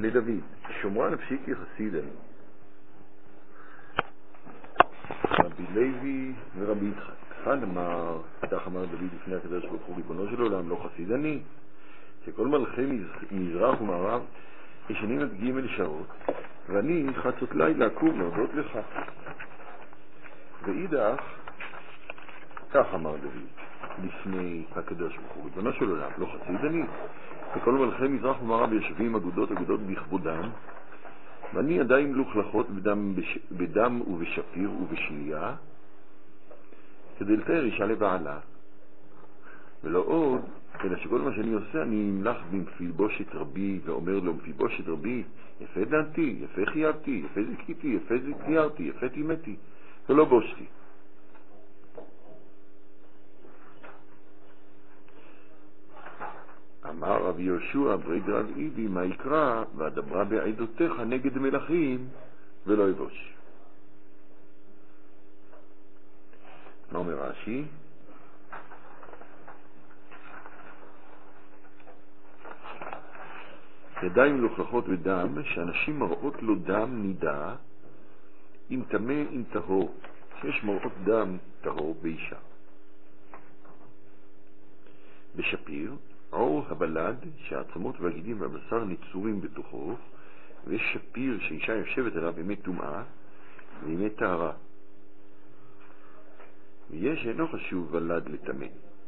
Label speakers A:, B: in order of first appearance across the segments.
A: לדוד, שומרה נפשי כחסיד אני. רבי לוי ורבי יצחק. אחד אמר, כך אמר דוד לפני הקדוש ברוך הוא, ריבונו של עולם, לא חסיד אני, שכל מלכי מזרח ומערב ישנים עד ג' שעות, ואני חצות לילה אקום להודות לך. ואידך, כך אמר דוד לפני הקדוש ברוך הוא, ריבונו של עולם, לא חסיד אני, שכל מלכי מזרח ומערב יושבים אגודות בכבודם, ואני ידיים לוכלכות בדם ובשפיר ובשליה, כדי לתאר אישה לבעלה. ולא עוד, אלא שכל מה שאני עושה, אני נמלך במפילבושת רבי, ואומר לו, מפילבושת רבי, יפה דנתי, יפה חייבתי, יפה זכיתי, יפה זכיירתי, יפה תימתי, ולא בושתי. אמר רבי יהושע ברי דרב איבי, מה יקרא, ואדברה בעדותיך נגד מלכים, ולא יבוש. מה אומר רש"י? ידיים לוכלכות בדם, שאנשים מראות לו דם נידה, אם טמא אם טהור, שיש מראות דם טהור באישה. בשפיר, עור הבלד, שהעצמות והגידים והבשר נצורים בתוכו, ויש שפיר שאישה יושבת עליו בימי טומאה וימי טהרה. ויש אינו חשוב בלד לטמא.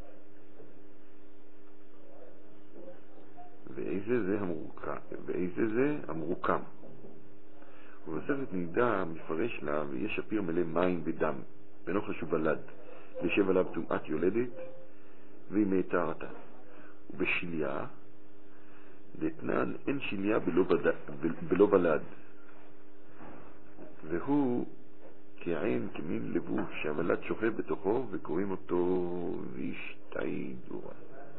A: ואיזה זה המרוקם. ובספר נידה מפרש לה, ויש שפיר מלא מים בדם, ואינו חשוב בלד, וישב עליו טומאת יולדת וימי טהרתה. ובשליה, דתנן אין שליה בלא בלד, והוא כעין כמין לבוש שהבלד שוכב בתוכו וקוראים אותו וישתאי דורה.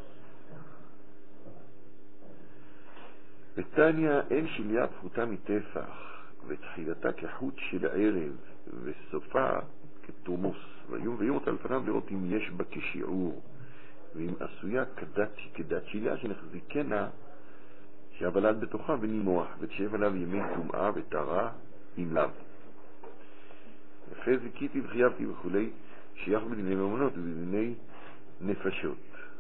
A: בתניא אין שליה פחותה מטפח, ותחילתה כחוט של ערב וסופה כתורמוס, ויום אותה לפניו לראות אם יש בה כשיעור, ואם עשויה כדת שליה שנחזיקנה שהבלד בתוכה ונימוח, ותשב עליו ימי טומאה וטהרה עם לב. יפה זכיתי וחייבתי וכולי, שייך בדיני ממונות ובדיני נפשות.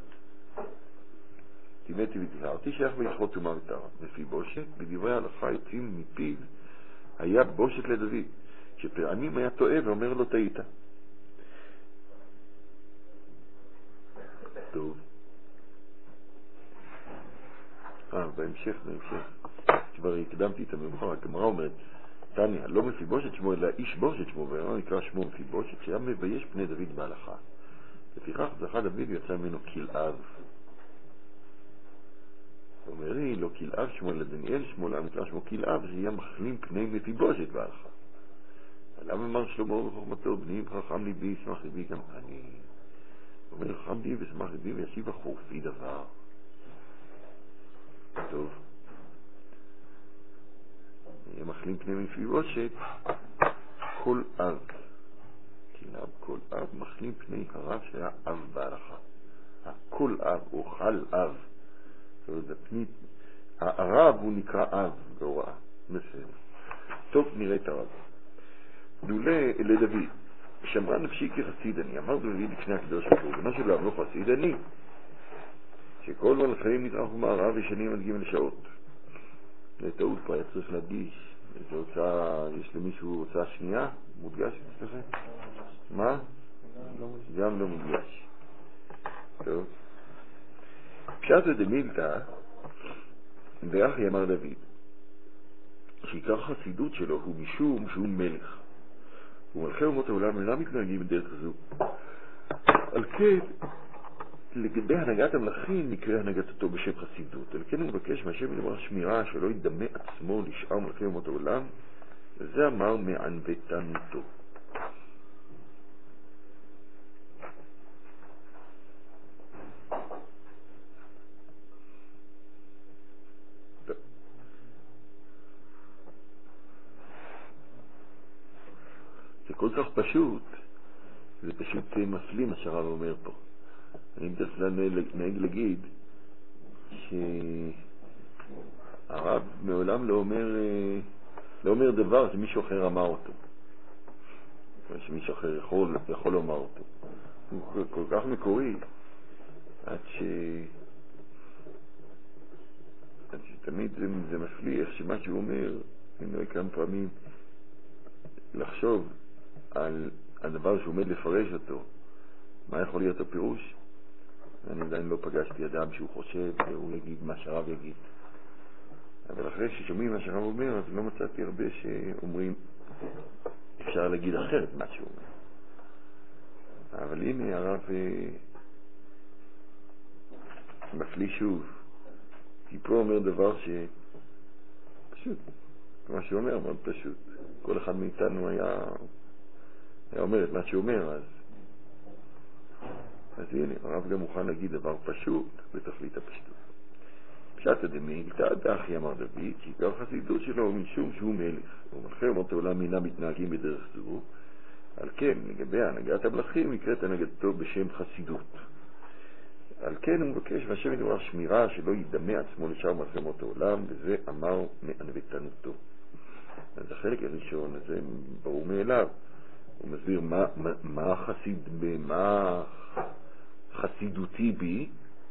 A: תימתי ותזהרתי, שייך בהלכות טומאה וטהרה. מפיבושת, בדברי ההלכה יוצאים מפיו, היה בושת לדוד, שפעמים היה טועה ואומר לו טעית. טוב. בהמשך. כבר הקדמתי את המאוחר, הגמרא אומרת, תניא, לא מפיבושת שמו, אלא איש בושת שמו, ולא נקרא שמו מפיבושת, שהיה מבייש פני דוד בהלכה. לפיכך זכה דוד ויצא ממנו כלאב. אומר לי, לא כלאב שמו, אלא דניאל שמו, אלא נקרא שמו כלאב, שיהיה מחלים פני מפיבושת בהלכה. למה אמר שלמה וחוכמתו, בני חכם ליבי, ישמח ליבי גם אני. אומר חכם ליבי ושמח ליבי וישיב החורפי דבר. טוב. יהיה מחלים פני מפיבושת, כל אב. כלאב, כל אב, מחלים פני הרב שהיה אב בהלכה. כל אב, אוכל אב. זאת אומרת, הרב הוא נקרא אב בהוראה. בסדר. טוב, נראה את הרב. דולה לדוד, שמרה נפשי כחסיד אני. אמר דוד לפני הקדוש ברוך הוא, בנו של אב לא חסיד אני, שכל מלכי מזרח ומערב ישנים עד ג' שעות. זה טעות פה, היה צריך להדגיש. יש למישהו הוצאה שנייה? מודגש אצלכם? מה? גם לא מודגש. טוב. פשט דמילתא, ואחי אמר דוד, שעיקר חסידות שלו הוא משום שהוא מלך. ומלכי אומות העולם אינם מתנהגים בדרך זו. על כן, לגבי הנהגת המלכים נקרא הנהגתו בשם חסידות. על כן הוא מבקש מהשם לדבר שמירה שלא ידמה עצמו לשאר מלכי אומות העולם, וזה אמר מענוותנותו. זה כל כך פשוט, זה פשוט מפליא מה שהרב אומר פה. אני בדרך כלל נהג להגיד הרב מעולם לא אומר דבר שמישהו אחר אמר אותו, שמישהו אחר יכול לומר אותו. הוא כל כך מקורי, עד שתמיד זה מפליא איך שמה שהוא אומר, אני רואה כמה פעמים לחשוב על הדבר שהוא עומד לפרש אותו, מה יכול להיות הפירוש. אני עדיין לא פגשתי אדם שהוא חושב והוא יגיד מה שהרב יגיד, אבל אחרי ששומעים מה שהרב אומר, אז לא מצאתי הרבה שאומרים אפשר להגיד אחרת מה שהוא אומר. אבל הנה הרב מפליא שוב, כי פה אומר דבר שפשוט, מה שהוא אומר מאוד פשוט, כל אחד מאיתנו היה אומר את מה שהוא אומר. אז הנה הרב גם מוכן להגיד דבר פשוט בתכלית הפשטות. פשט דמילתא דאחי אמר דוד, שעיקר חסידות שלו משום שהוא מלך ומלכי אומות העולם אינם מתנהגים בדרך זו, על כן לגבי הנהגת המלכים נקראת הנהגתו בשם חסידות. על כן הוא מבקש והשם ידבר שמירה שלא ידמה עצמו לשאר מלכי אומות העולם, וזה אמר מענוותנותו. אז החלק הראשון הזה ברור מאליו, הוא מסביר מה חסידותי בי.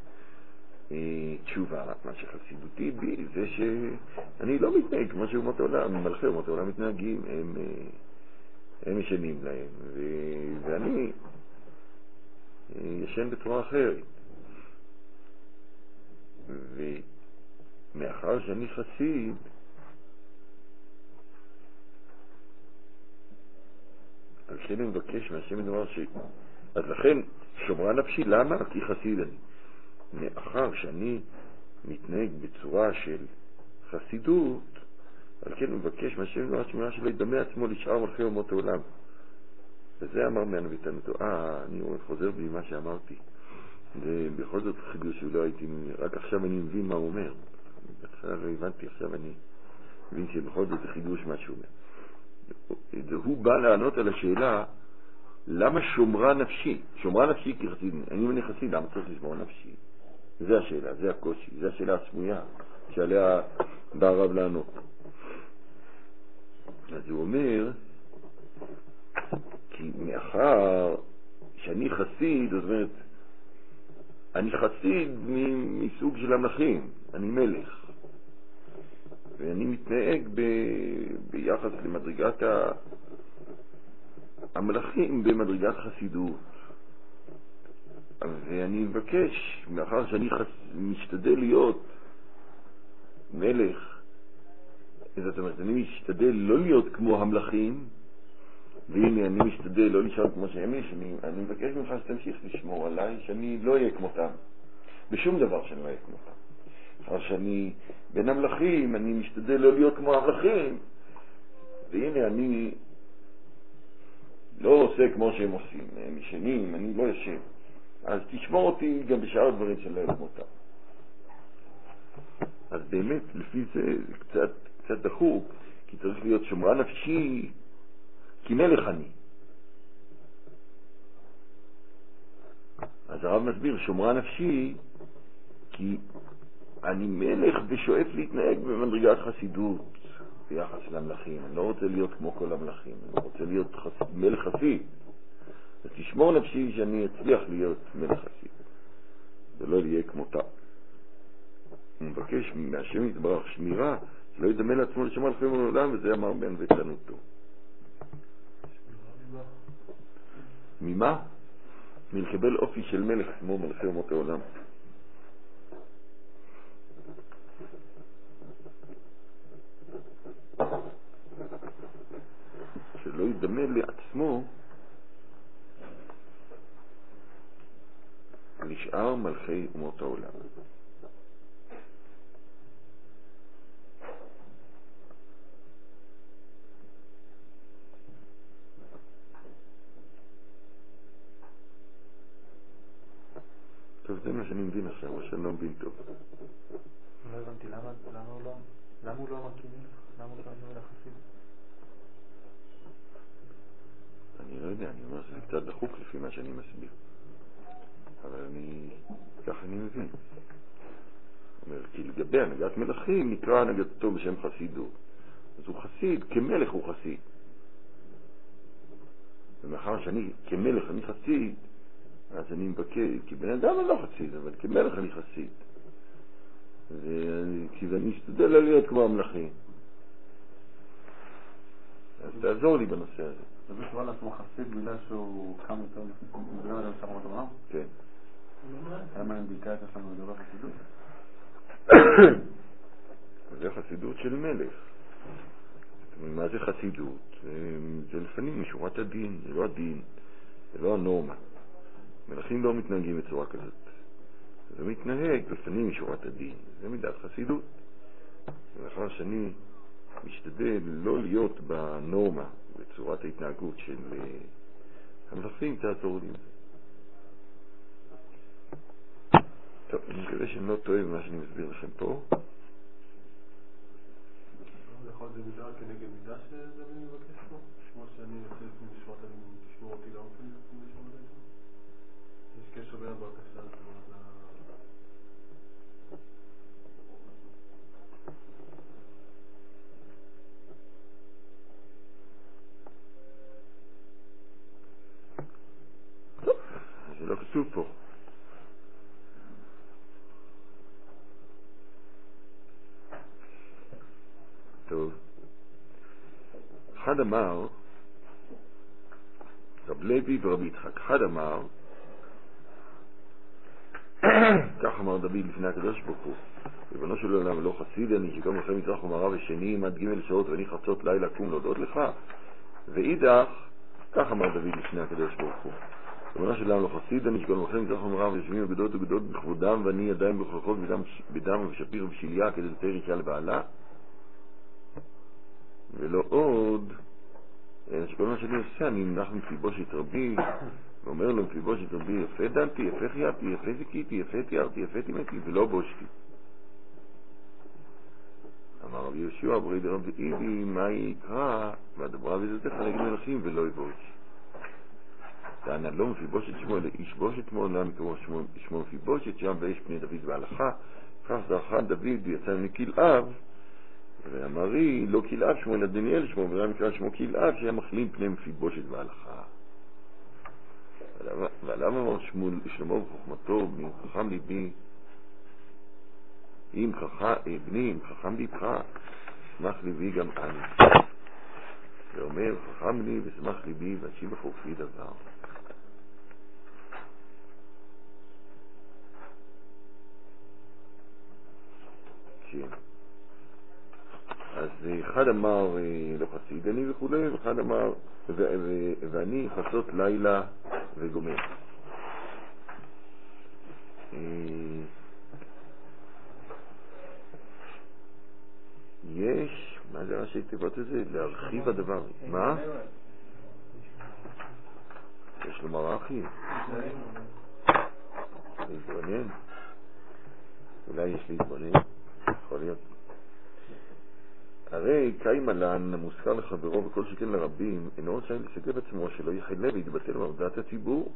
A: תשובה, מה שחסידותי בי זה שאני לא מתנהג כמו שאומות העולם, מלכי אומות העולם מתנהגים, הם ישנים להם, ואני ישן בצורה אחרת. ומאחר שאני חסיד, על כן אני מבקש מהשם ידבר אז לכן שומרה נפשי, למה? כי חסיד אני. מאחר שאני מתנהג בצורה של חסידות, על כן הוא מבקש מהשם ידבר שמירה שלא ידמה עצמו לשאר מלכי אומות העולם. וזה אמר מענוותנותו. אני חוזר בי מה שאמרתי. ובכל זאת חידוש שלא הייתי, רק עכשיו אני מבין מה הוא אומר. בהתחלה לא הבנתי, עכשיו אני מבין שבכל זאת זה חידוש מה שהוא אומר. הוא בא לענות על השאלה, למה שומרה נפשי? שומרה נפשי כחסיד. אני חסיד, למה צריך לשמור נפשי? זה השאלה, זה הקושי, זה השאלה הסמויה שעליה בא הרב לענות. אז הוא אומר, כי מאחר שאני חסיד, זאת אומרת, אני חסיד מסוג של המלכים, אני מלך, ואני מתנהג ביחס למדרגת המלכים במדרגת חסידות. ואני מבקש, מאחר שאני משתדל להיות מלך, זאת אומרת, אני משתדל לא להיות כמו המלכים, והנה אני משתדל לא להישאר כמו שהם יש, אני מבקש ממך שתמשיך לשמור עליי, שאני לא אהיה כמותם, בשום דבר שאני לא אהיה כמותם. אחר שאני בין המלכים, אני משתדל לא להיות כמו המלכים, והנה אני לא עושה כמו שהם עושים, הם ישנים, אני לא ישן. אז תשמור אותי גם בשאר הדברים שלא יהיה כמותם. אז באמת, לפי זה קצת דחוק, כי צריך להיות שומרה נפשי, כי מלך אני. אז הרב מסביר, שומרה נפשי, כי אני מלך ושואף להתנהג במדרגת חסידות ביחס למלכים. אני לא רוצה להיות כמו כל המלכים, אני רוצה להיות מלך חסיד. אז תשמור נפשי שאני אצליח להיות מלך חסיד, ולא יהיה כמותה. הוא מבקש מהשם יתברך שמירה, שלא ידמה לעצמו לשמוע מלכי העולם, וזה אמר מענוותנותו. ממה? מלקבל אופי של מלך כמו מלכי אומות העולם. שלא ידמה לעצמו לשאר מלכי אומות העולם. טוב, זה מה שאני מבין עכשיו, מה שאני לא מבין טוב.
B: לא הבנתי, למה הוא לא מקים מלך? למה הוא לא מלך חסיד?
A: אני לא יודע, אני אומר שזה קצת דחוק לפי מה שאני מסביר. אבל כך אני מבין. אומר, כי לגבי הנהגת מלכים נקרא הנהגתו בשם חסידות. אז הוא חסיד, כמלך הוא חסיד. ומאחר שאני כמלך אני חסיד, אז אני מבקש, כי בן אדם אני לא חסיד, אבל כמלך אני חסיד. כי אני אשתדל להיות כמו המלכים. אז תעזור לי בנושא הזה.
C: זה בשביל לעצמו חסיד בגלל שהוא קם יותר מגלל עליו שחרות העולם?
A: כן.
C: למה אינדיקציה שלנו לגבי חסידות?
A: זה חסידות של מלך. מה זה חסידות? זה לפנים משורת הדין, זה לא הדין, זה לא הנורמה. מלכים לא מתנהגים בצורה כזאת. זה מתנהג לפנים משורת הדין, זה מידת חסידות. ולאחר שאני משתדל לא להיות בנורמה, בצורת ההתנהגות של המלכים, תעזור לי. טוב, אני מקווה שאני לא טועה במה שאני מסביר לכם פה.
B: יכול להיות מידה כנגד מידה שזה אני מבקש פה? כמו שאני יוצא לפני משמעת אני תשמור אותי גם כן לפני משמעת אני? יש קשר בין הבקשה הזאת
A: טוב, זה לא כתוב פה. טוב. אחד אמר, רב לוי ורבי יצחק, אחד אמר, כך אמר דוד לפני הקדוש ברוך הוא, ריבונו של עולם לא חסיד אני שכל מלכי מזרח ומערב ושנים עד ג' שעות ואני חצות לילה קום להודות לך. ואידך, כך אמר דוד לפני הקדוש ברוך הוא, ריבונו של עולם לא חסיד אני שכל מלכי מזרח ומערב ויושבים בגדות וגדות בכבודם ואני עדיין בכלכות בדם ושפיר ובשיליה כדי לתאר אישה לבעלה. ולא עוד, שכל מה שאני עושה, אני מנח מפיבושת רבי, ואומר לו מפיבושת רבי, יפה דנתי, יפה חייתי, יפה זיקיתי, יפה תיארתי, יפה תימתי, ולא בושתי. אמר רבי יהושע, ברי דרבי איבי, מה יקרא? והדברה וזתך נגד מלכים ולא יבוש. דענה לא מפיבושת שמו, אלא איש בושת שמו, לא מקומו שמו מפיבושת, שם באש פני דוד בהלכה, כך זרחה דוד ויצא מכלאב, ואמרי לא כלאב שמו אלא דניאל שמו, וזה מקרא שמו כלאב שהיה מחלים פני מפיבושת בהלכה. ועליו אמר שלמה בחוכמתו, מחכם ליבי, אם בני, אם חכם ליבך, שמח ליבי גם אני. ואומר, חכם לי ושמח ליבי ואשיב בחופי דבר. כן. אז אחד אמר לא חסיד אני וכו', ואחד אמר ואני חצות לילה וגומר. יש, מה זה ראשי תיבות הזה? להרחיב הדבר. מה? יש לומר אחי. להתבונן. אולי יש להתבונן. יכול להיות. הרי קיים עלן המוזכר לחברו וכל שכן לרבים אינו רשאי לסגב עצמו שלא יחלה ויתבטל בעבודת הציבור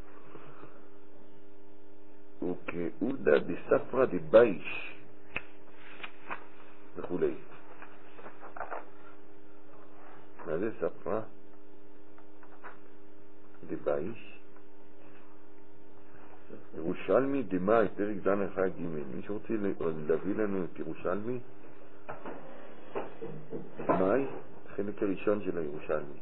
A: וכעודה דספרא דבייש וכו'. מה זה ספרא דבייש? ירושלמי דמאי פרק דן אחד ג'. מי שרוצה להביא לנו את ירושלמי מאי, החלק הראשון של הירושלמי.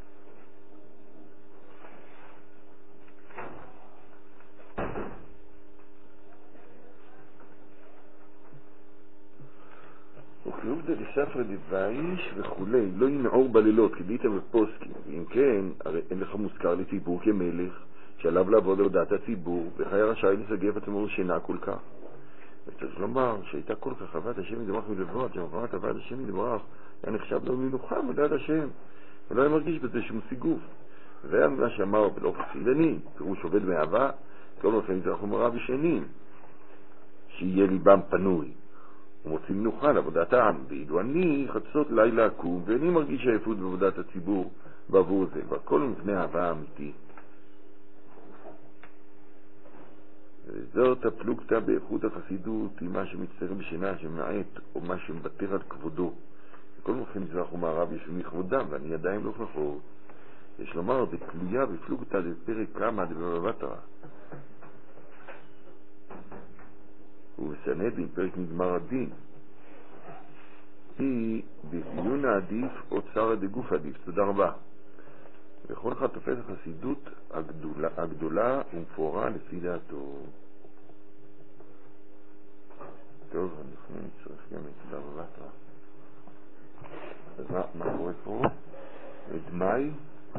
A: וכעובדא דספרא דבייש וכולי, לא ינעור בלילות כדאיתא בפוסקים, ואם כן, הרי אין לך מוזכר לציבור כמלך שעליו לעבוד על דעת הציבור וחיה רשאי לסגף עצמו שינה כל כך. וצריך לומר שהייתה כל כך אהבת השם יתברך מלבד, שעברת אהבת השם יתברך היה נחשב לו מנוחה מדעת השם, ולא היה מרגיש בזה שום סיגוף. והיה מה שאמר בלא חסיד אני, פירוש עובד מאהבה, כל מלכי מזרח ומערב ושנים, שיהיה ליבם פנוי ומוציא מנוחה לעבודת העם. ואילו אני חצות לילה אקום ואיני מרגיש עייפות בעבודת הציבור בעבור זה, והכל מפני אהבה אמיתית. זאת הפלוגתא באיכות החסידות היא מה שמצטער בשינה שמעט או מה שמבטר על כבודו. בכל מוכן מזרח ומערב יש מכבודם ואני עדיין לא פחות. יש לומר בתלויה בפלוגתא לפרק כמה דבבא בתרא. ובסנהדרין פרק נגמר הדין היא בדיון העדיף או צרא דגוף עדיף. תודה רבה. וכל אחד תופס החסידות הגדולה ומפורה לפי דעתו. טוב, אנחנו נצטרך גם את דבבא בתרא. אז מה קורה פה? את מאי?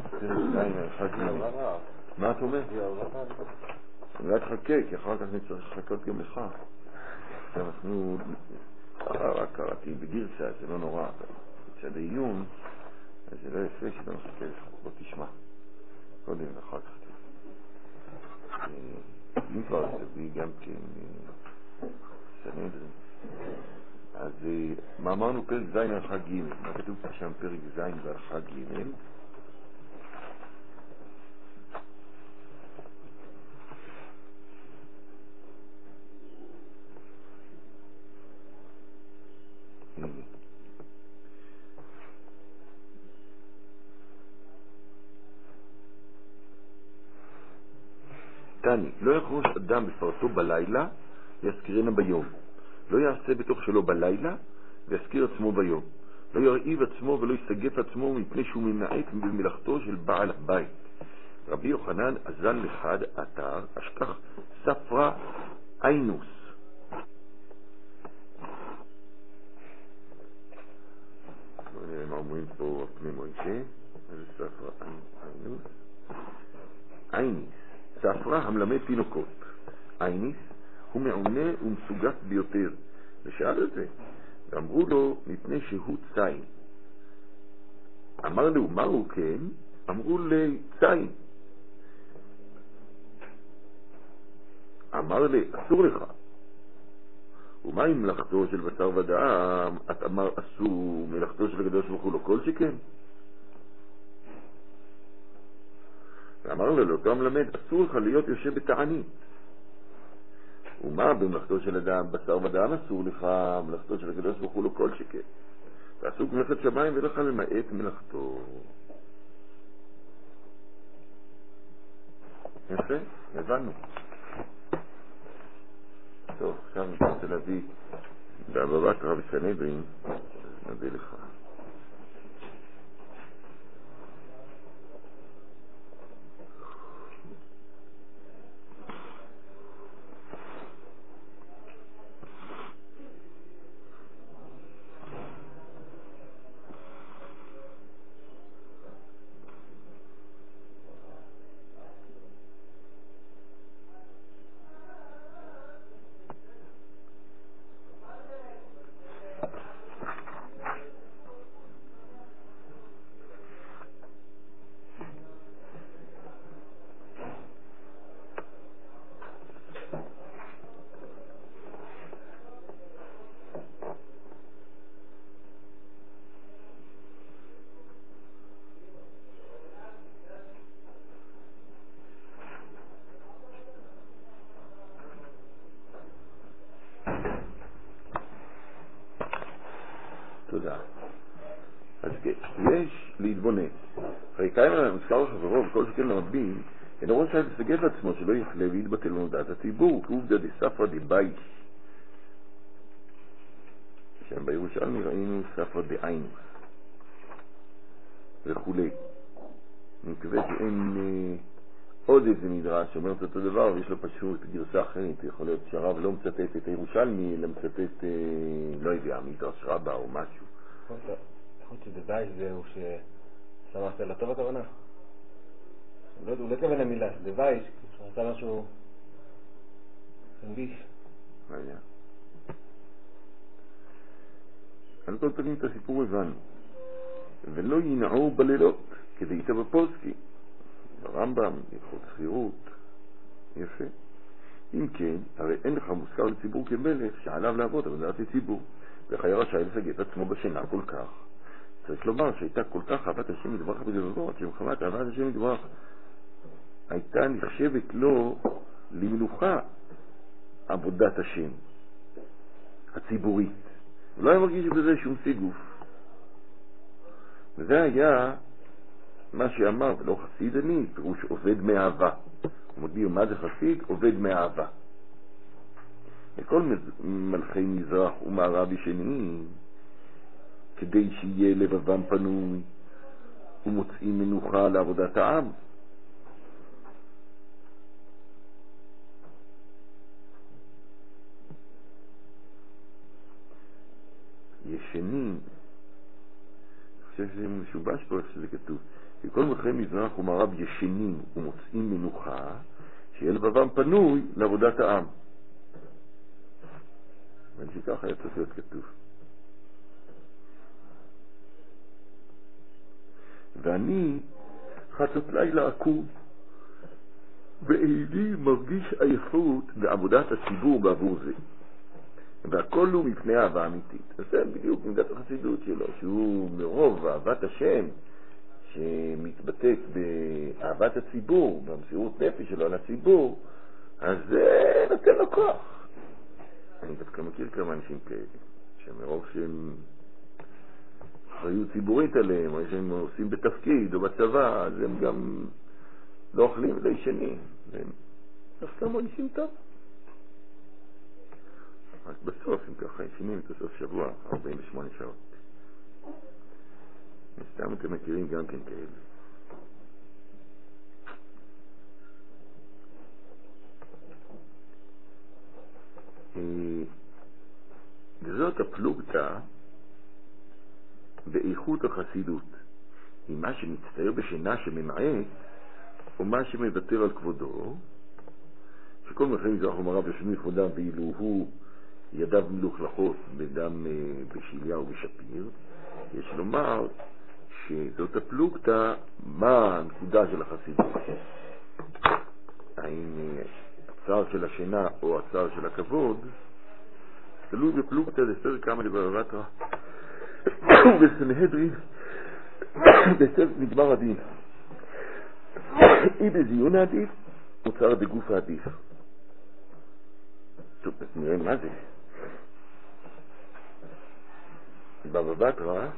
A: מה את אומר? אולי תחכה, כי אחר כך נצטרך לחכות גם לך. אנחנו רק קראתי בגרסה, זה לא נורא, אבל בצד העיון אז זה לא יפה שלא נחכה לך. בוא תשמע קודם ואחר כך אם כבר תביא גם כן סנהדרין. אז מה אמרנו? פרק ז' הלכה ג'. מה כתוב פה שם? פרק ז' והלכה ג'. תני, לא יחרוש אדם בפרסו בלילה ויזכירנה ביום. לא יעשה בתוך שלו בלילה ויזכיר עצמו ביום. לא ירעיב עצמו ולא יסגף עצמו מפני שהוא ממעט במלאכתו של בעל הבית. רבי יוחנן אזן לחד אתר אשכח ספרא איינוס. בואו נראה מה אומרים פה פני מוישה. איזה ספרא איינוס? איינוס ספרא המלמד תינוקות. איינוס הוא מעונה ומסוגת ביותר. ושאל את זה ואמרו לו מפני שהוא ציין. אמר לו מהו כן? אמרו לי ציין. אמר לי אסור לך. ומה עם מלאכתו של בשר ודם? את אמר אסור מלאכתו של הקדוש ברוך הוא לא כל שכן. ואמר לו לאותו המלמד אסור לך להיות יושב בתענית. ומה במלאכתו של אדם בשר ודם אסור לך מלאכתו של הקדוש ברוך הוא לא כל שכן. ועסוק מלאכת שמיים ולך למעט מלאכתו. יפה, הבנו. טוב, עכשיו אני רוצה להביא דבבא בתרא בסנהדרין. נביא לך. תודה. אז יש להתבונן. הרי קיים על המזכר לחברו וכל שכן לרבים, אינו רוצה לסגף עצמו שלא יחלה ויתבטל במודעת הציבור, כעובדא דספרא דבייש. שם בירושלמי ראינו ספרא דאיינוס וכולי. אני מקווה שאין עוד איזה מדרש שאומר את אותו דבר ויש לו פשוט גרסה אחרת. יכול להיות שהרב לא מצטט את הירושלמי אלא מצטט לא יודע, מדרש רבה או משהו.
B: יכול להיות שדבייש זהו ששמחת לטוב הכוונה. הוא לא כוון למילה, דבייש, כשרצה משהו חנביש.
A: מה היה? על כל פנים את הסיפור הבנו. ולא ינעו בלילות כדי איתה בפוסקי. ברמב"ם, הלכות חירות. יפה. אם כן, הרי אין לך מוזכר לציבור כמלך שעליו לעבוד עבודת הציבור. וכי רשאי לסגף עצמו בשינה כל כך. צריך לומר שהייתה כל כך אהבת השם יתברך בלבבות, שמחמת אהבת השם יתברך הייתה נחשבת לו למלוכה עבודת השם הציבורית. הוא לא היה מרגיש בזה שום סיגוף. וזה היה מה שאמר, ולא חסיד אני, פירוש עובד מאהבה. הוא מגדיר מה זה חסיד? עובד מאהבה. וכל מלכי מזרח ומערב ישנים, כדי שיהיה לבבם פנוי ומוצאים מנוחה לעבודת העם. ישנים, אני חושב שזה משובש פה איך שזה כתוב, וכל מלכי מזרח ומערב ישנים ומוצאים מנוחה, שיהיה לבבם פנוי לעבודת העם. ואני שככה היה צריך להיות כתוב. ואני חצות לילה עקום, ואיני מרגיש עייפות בעבודת הציבור בעבור זה. והכל הוא מפני אהבה אמיתית. זה בדיוק מידת החסידות שלו, שהוא מרוב אהבת השם, שמתבטאת באהבת הציבור, במסירות נפש שלו על הציבור, אז זה נותן לו כוח. אני דווקא מכיר כמה אנשים כאלה, שמרוב שהם אחריות ציבורית עליהם, או שהם עושים בתפקיד או בצבא, אז הם גם לא אוכלים ולא ישנים, והם דווקא מרגישים טוב. רק בסוף, אם ככה ישנים את הסוף שבוע, 48 שעות. סתם אתם מכירים גם כן כאלה. וזאת הפלוגתא באיכות החסידות, עם מה שמצטער בשינה שממעט, או מה שמוותר על כבודו, שכל מלכי מזרח ומערב יושבים לכבודם, ואילו הוא ידיו מלוכלכות בדם בשיליה ובשפיר. יש לומר שזאת הפלוגתא, מה הנקודה של החסידות, האם הצער של השינה או הצער של הכבוד, תלוי בפלוגתא לספר כמה לבבא בתרא בסנהדרין בספר נגמר הדין. אי בזיון העדיף מוצר בגוף העדיף. טוב, נראה מה זה. בבא בתרא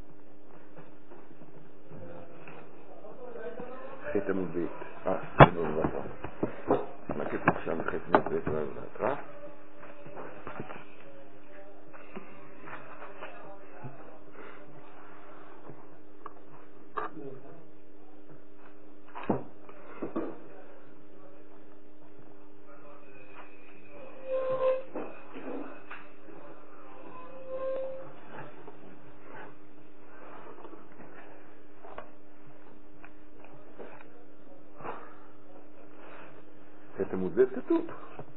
A: חטא עמוד ב'. זה בבא בתרא. מה כתוב שם חטא עמוד ב' בבא בתרא? חטא עמוד ב' כתוב.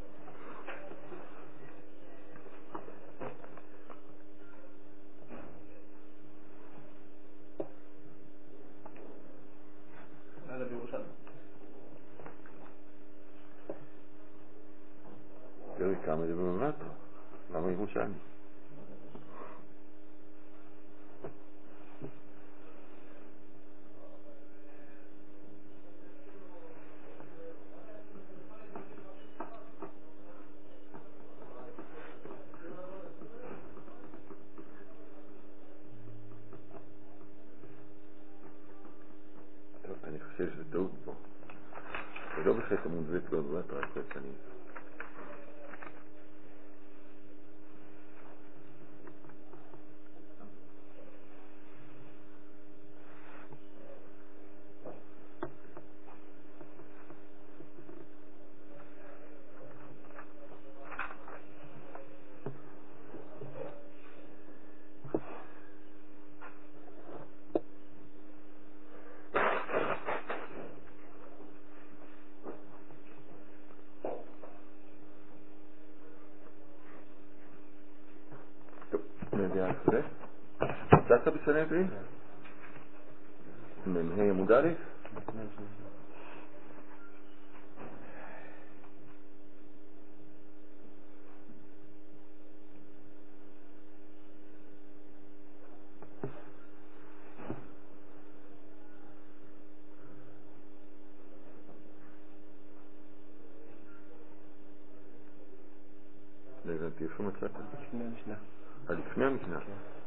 A: תראי כמה זה בבא בתרא. למה ירושלמי? טוב, אני חושב שזה טעות פה. זה לא בחטא עמוד ב' בבא בתרא, כל פנים. זה? מצאת בסנהדרין? ממ"ה עמוד א'? לא הבנתי, איפה מצאת?
C: לפני המשנה.
A: לפני המשנה.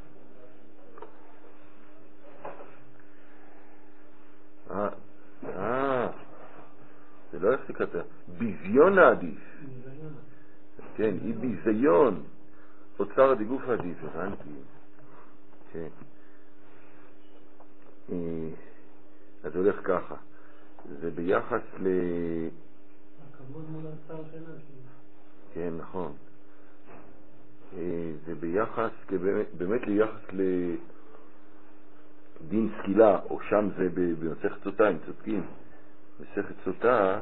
A: זה לא איך שכתב. ביזיון העדיף. כן, היא ביזיון. אוצר הדגוף העדיף, הבנתי. כן. אז הולך ככה. זה ביחס ל...
B: הכבוד מול הצער שלה.
A: כן, נכון. זה ביחס, באמת ליחס לדין סקילה, או שם זה במסכת סוטה, אם צודקים. מסכת סוטה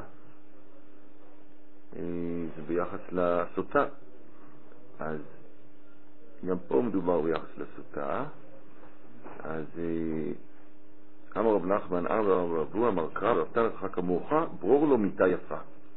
A: זה ביחס לסוטה. אז גם פה מדובר ביחס לסוטה. אז אמר רב נחמן, אמר רב אבו, אמר קרא, ואהבת לרעך כמוך, ברור לו מיתה יפה.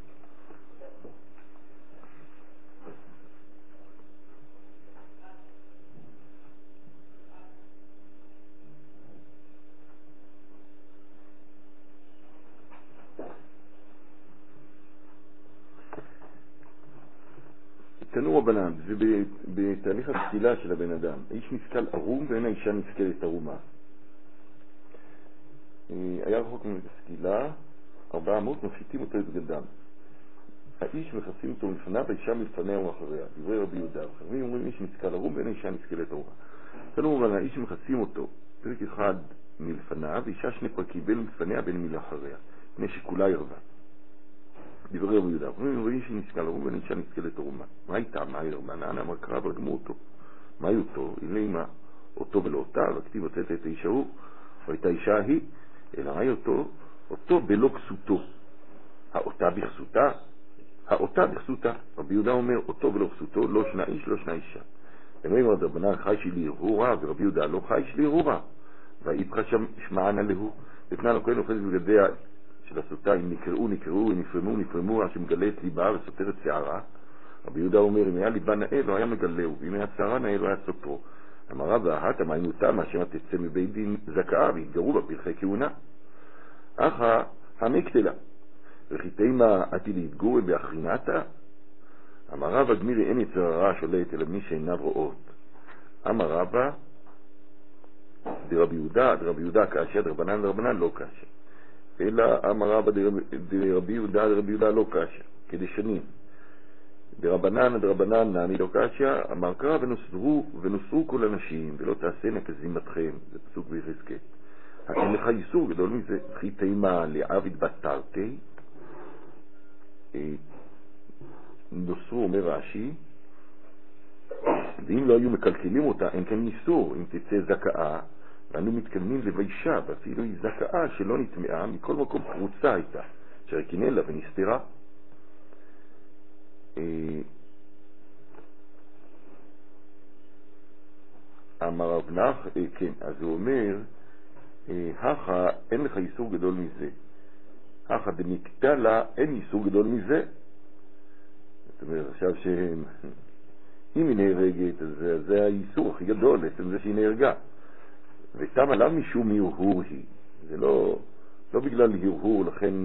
A: תנו רבנן, זה בתהליך הסקילה של הבן אדם. האיש נשקל ערום ואין האישה נשקלת ערומה. היה רחוק מן הסקילה, 400 מפשיטים אותו את בגדם. האיש מכסים אותו מלפניו, האישה מלפניה ומאחריה. דברי רבי יהודה. אחרים אומרים איש נשקל ערום ואין האישה נשקלת ערומה. תנו רבנן, האיש מכסים אותו פרק אחד מלפניו, ואישה שני פרקים בין מלפניה בין מלאחריה, פני שכולה ירבה. דברי רבי יהודה, אנחנו רואים שנשקל ערום ואין אישה נשקלת ערומה. מה הייתה? מה היא רבנן? אמר קרא ורגמו אותו. מה היא אותו? הנה מה אותו ולא אותה, וכתיב הוצאת את האישה הוא, והייתה אישה היא, אלא מה היא אותו? אותו בלא כסותו. האותה בכסותה? האותה בכסותה. רבי יהודה אומר, אותו בלא כסותו, לא שנה איש, לא שנה אישה. ואומרים רבנן, חי שלי הרהורה, ורבי יהודה לא חי שלי הרהורה. והאיפכה שמענה להו, ותנן הכהן אוחז בגדיה של הסוטה, אם נקראו, אם נפרמו, עד שמגלה את ליבה וסותר את שערה. רבי יהודה אומר, אם היה ליבה נאה, לא היה מגלהו, ואם היה שערה נאה, לא היה סותרו. אמר רב, וההת המעיינות מה שמא תצא מבית דין זכאה, והתגרו בפרחי כהונה. אחא המקטלה, וכי תימה עתי להתגור באחרינתה? אמר רב, אדמירי אין יצר הרע שולט, אלא מי שעיניו רואות. אמר רב, דרבי יהודה קשה, דרבנן לא קשה. אלא אמר רבא דרבי יהודה לא קשה, כדשנים. דרבנן נעמי לא קשה, אמר קרא ונוסרו כל אנשים, ולא תעשנה כזימתכם, זה פסוק ביחזקאל. אין לך איסור גדול מזה, וכי תימה לעבד בתרתי, נוסרו אומר רש"י, ואם לא היו מקלקלים אותה, אין כאן איסור, אם תצא זכאה, ואנו מתכוונים לביישה, ואפילו היא זכאה שלא נטמעה, מכל מקום קרוצה הייתה, שרקינן לה ונסתרה. אמר רב נח, כן, אז הוא אומר, הכה אין לך איסור גדול מזה. הכה דמקטע לה, אין איסור גדול מזה. זאת אומרת, עכשיו שאם היא נהרגת, אז זה האיסור הכי גדול, בעצם זה שהיא נהרגה. ושם עליו משום הרהור היא. זה לא בגלל הרהור, לכן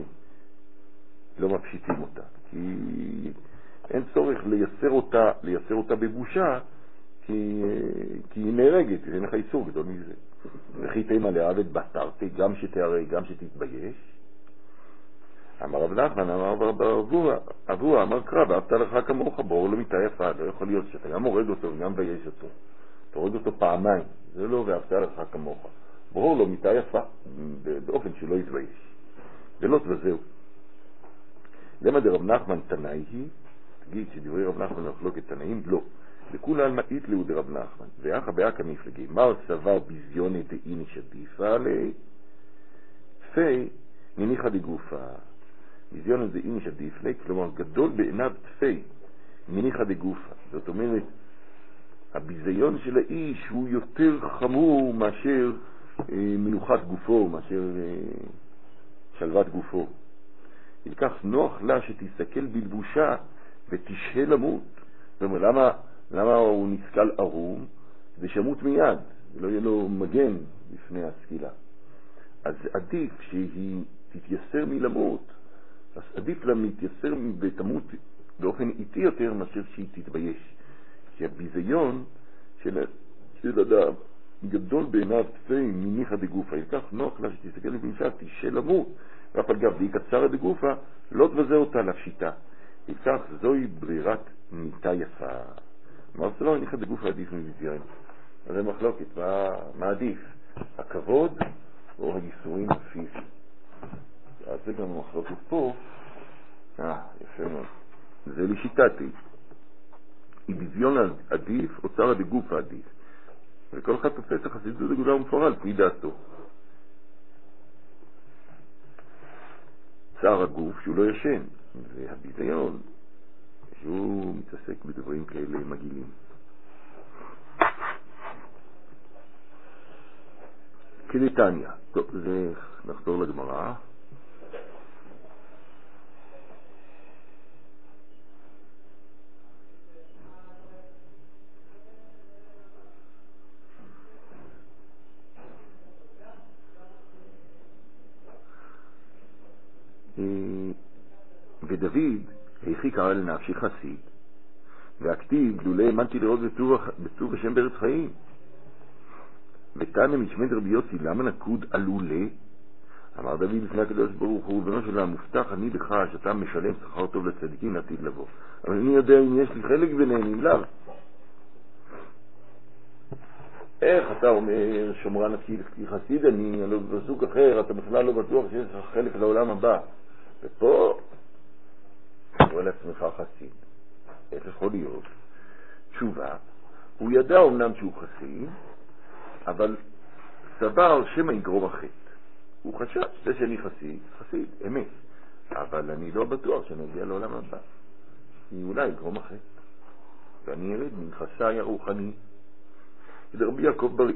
A: לא מפשיטים אותה. כי אין צורך לייסר אותה בבושה, כי היא נהרגת, אין לך איסור גדול מזה. וכי תימה לעבד בתרתי, גם שתהרג, גם שתתבייש. אמר רב נחמן, אמר אבוה, אמר קרא, ואהבת לרעך כמוך, ברור לו מיתה יפה. לא יכול להיות שאתה גם הורג אותו וגם מבייש אותו. אתה הורג אותו פעמיים, זה לא ואהבת לרעך כמוך. ברור לו מיתה יפה, באופן שלא יתבייש. ולא וזהו. למה דרב נחמן תנאי היא? תגיד שדברי רב נחמן לחלוק את תנאים? לא. לכולה על מאית לו דרב נחמן. ואחא באקא מפלגי. מר סבר בזיוני דאיני שדיפה עלי? תפי מניחא דגופה. בזיוני דאיני שדיף לי, כלומר גדול בעיניו תפי מניחא דגופה. זאת אומרת, הביזיון של האיש הוא יותר חמור מאשר מנוחת גופו, מאשר שלוות גופו. ילקח נוח לה שתסתכל בלבושה ותשהה למות. זאת אומרת, למה הוא נסקל ערום? זה שמות מיד, לא יהיה לו מגן לפני הסקילה. אז עדיף שהיא תתייסר מלמות, אז עדיף לה מתייסר ותמות באופן איטי יותר מאשר שהיא תתבייש. כי הביזיון של אדם גדול בעיניו תפי מניחא דגופה, ילקח נוח לה שתסתכל לבנשה, תשאל למות, ואף על גב די קצרה דגופה, לא תבזה אותה לפשיטה. ילקח זוהי ברירת מיטה יפה. אמרת לא, ניחא דגופה עדיף מביזיון. אז זה מחלוקת, מה עדיף? הכבוד או הייסורים הפיזיים? אז זה גם מחלוקת פה. יפה מאוד. זה לשיטתי. היא ביזיון עדיף או צרה דגופה עדיף. וכל אחד תופס החסידות הגדולה ומפורט על פי דעתו. צער הגוף שהוא לא ישן, והביזיון שהוא מתעסק בדברים כאלה מגעילים. כדתניא. טוב, זה נחזור לגמרא. ודוד היכי קרא לנפשי חסיד והכתיב לולא האמנתי לראות בטוב השם בארץ חיים. ותנא משמד רבי יוסי למה נקוד עלולה? אמר דוד לפני הקדוש ברוך הוא ריבונו של עולם, מובטח אני בך שאתה משלם שכר טוב לצדיקים לעתיד לבוא, אבל אני יודע אם יש לי חלק ביניהם אם לאו. איך אתה אומר שומרה נפשי חסיד אני לא בפסוק אחר אתה בכלל לא בטוח שיש לך חלק לעולם הבא, ופה תקרא לעצמך חסיד. איך יכול להיות? תשובה, הוא ידע אמנם שהוא חסיד, אבל סבר שמא יגרום החטא. הוא חשב שזה שאני חסיד, אמת, אבל אני לא בטוח שאני אגיע לעולם הבא, כי אולי יגרום החטא ואני ארד מנכסיי הרוחני. רבי יעקב בר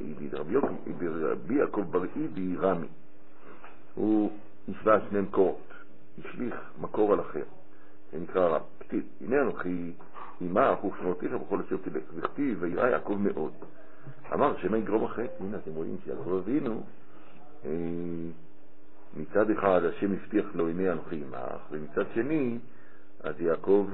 A: איבי רמי, הוא השווה שני מקורות, השליך מקור על אחר, זה נקרא רם. כתיב, הנה אנוכי עמך ופשרותיך בכל אשר תלך, וכתיב וירא יעקב מאוד. אמר שמא יגרום החטא. הנה אתם רואים שיעקב אבינו מצד אחד השם הבטיח לו הנה אנוכי עמך, ומצד שני אז יעקב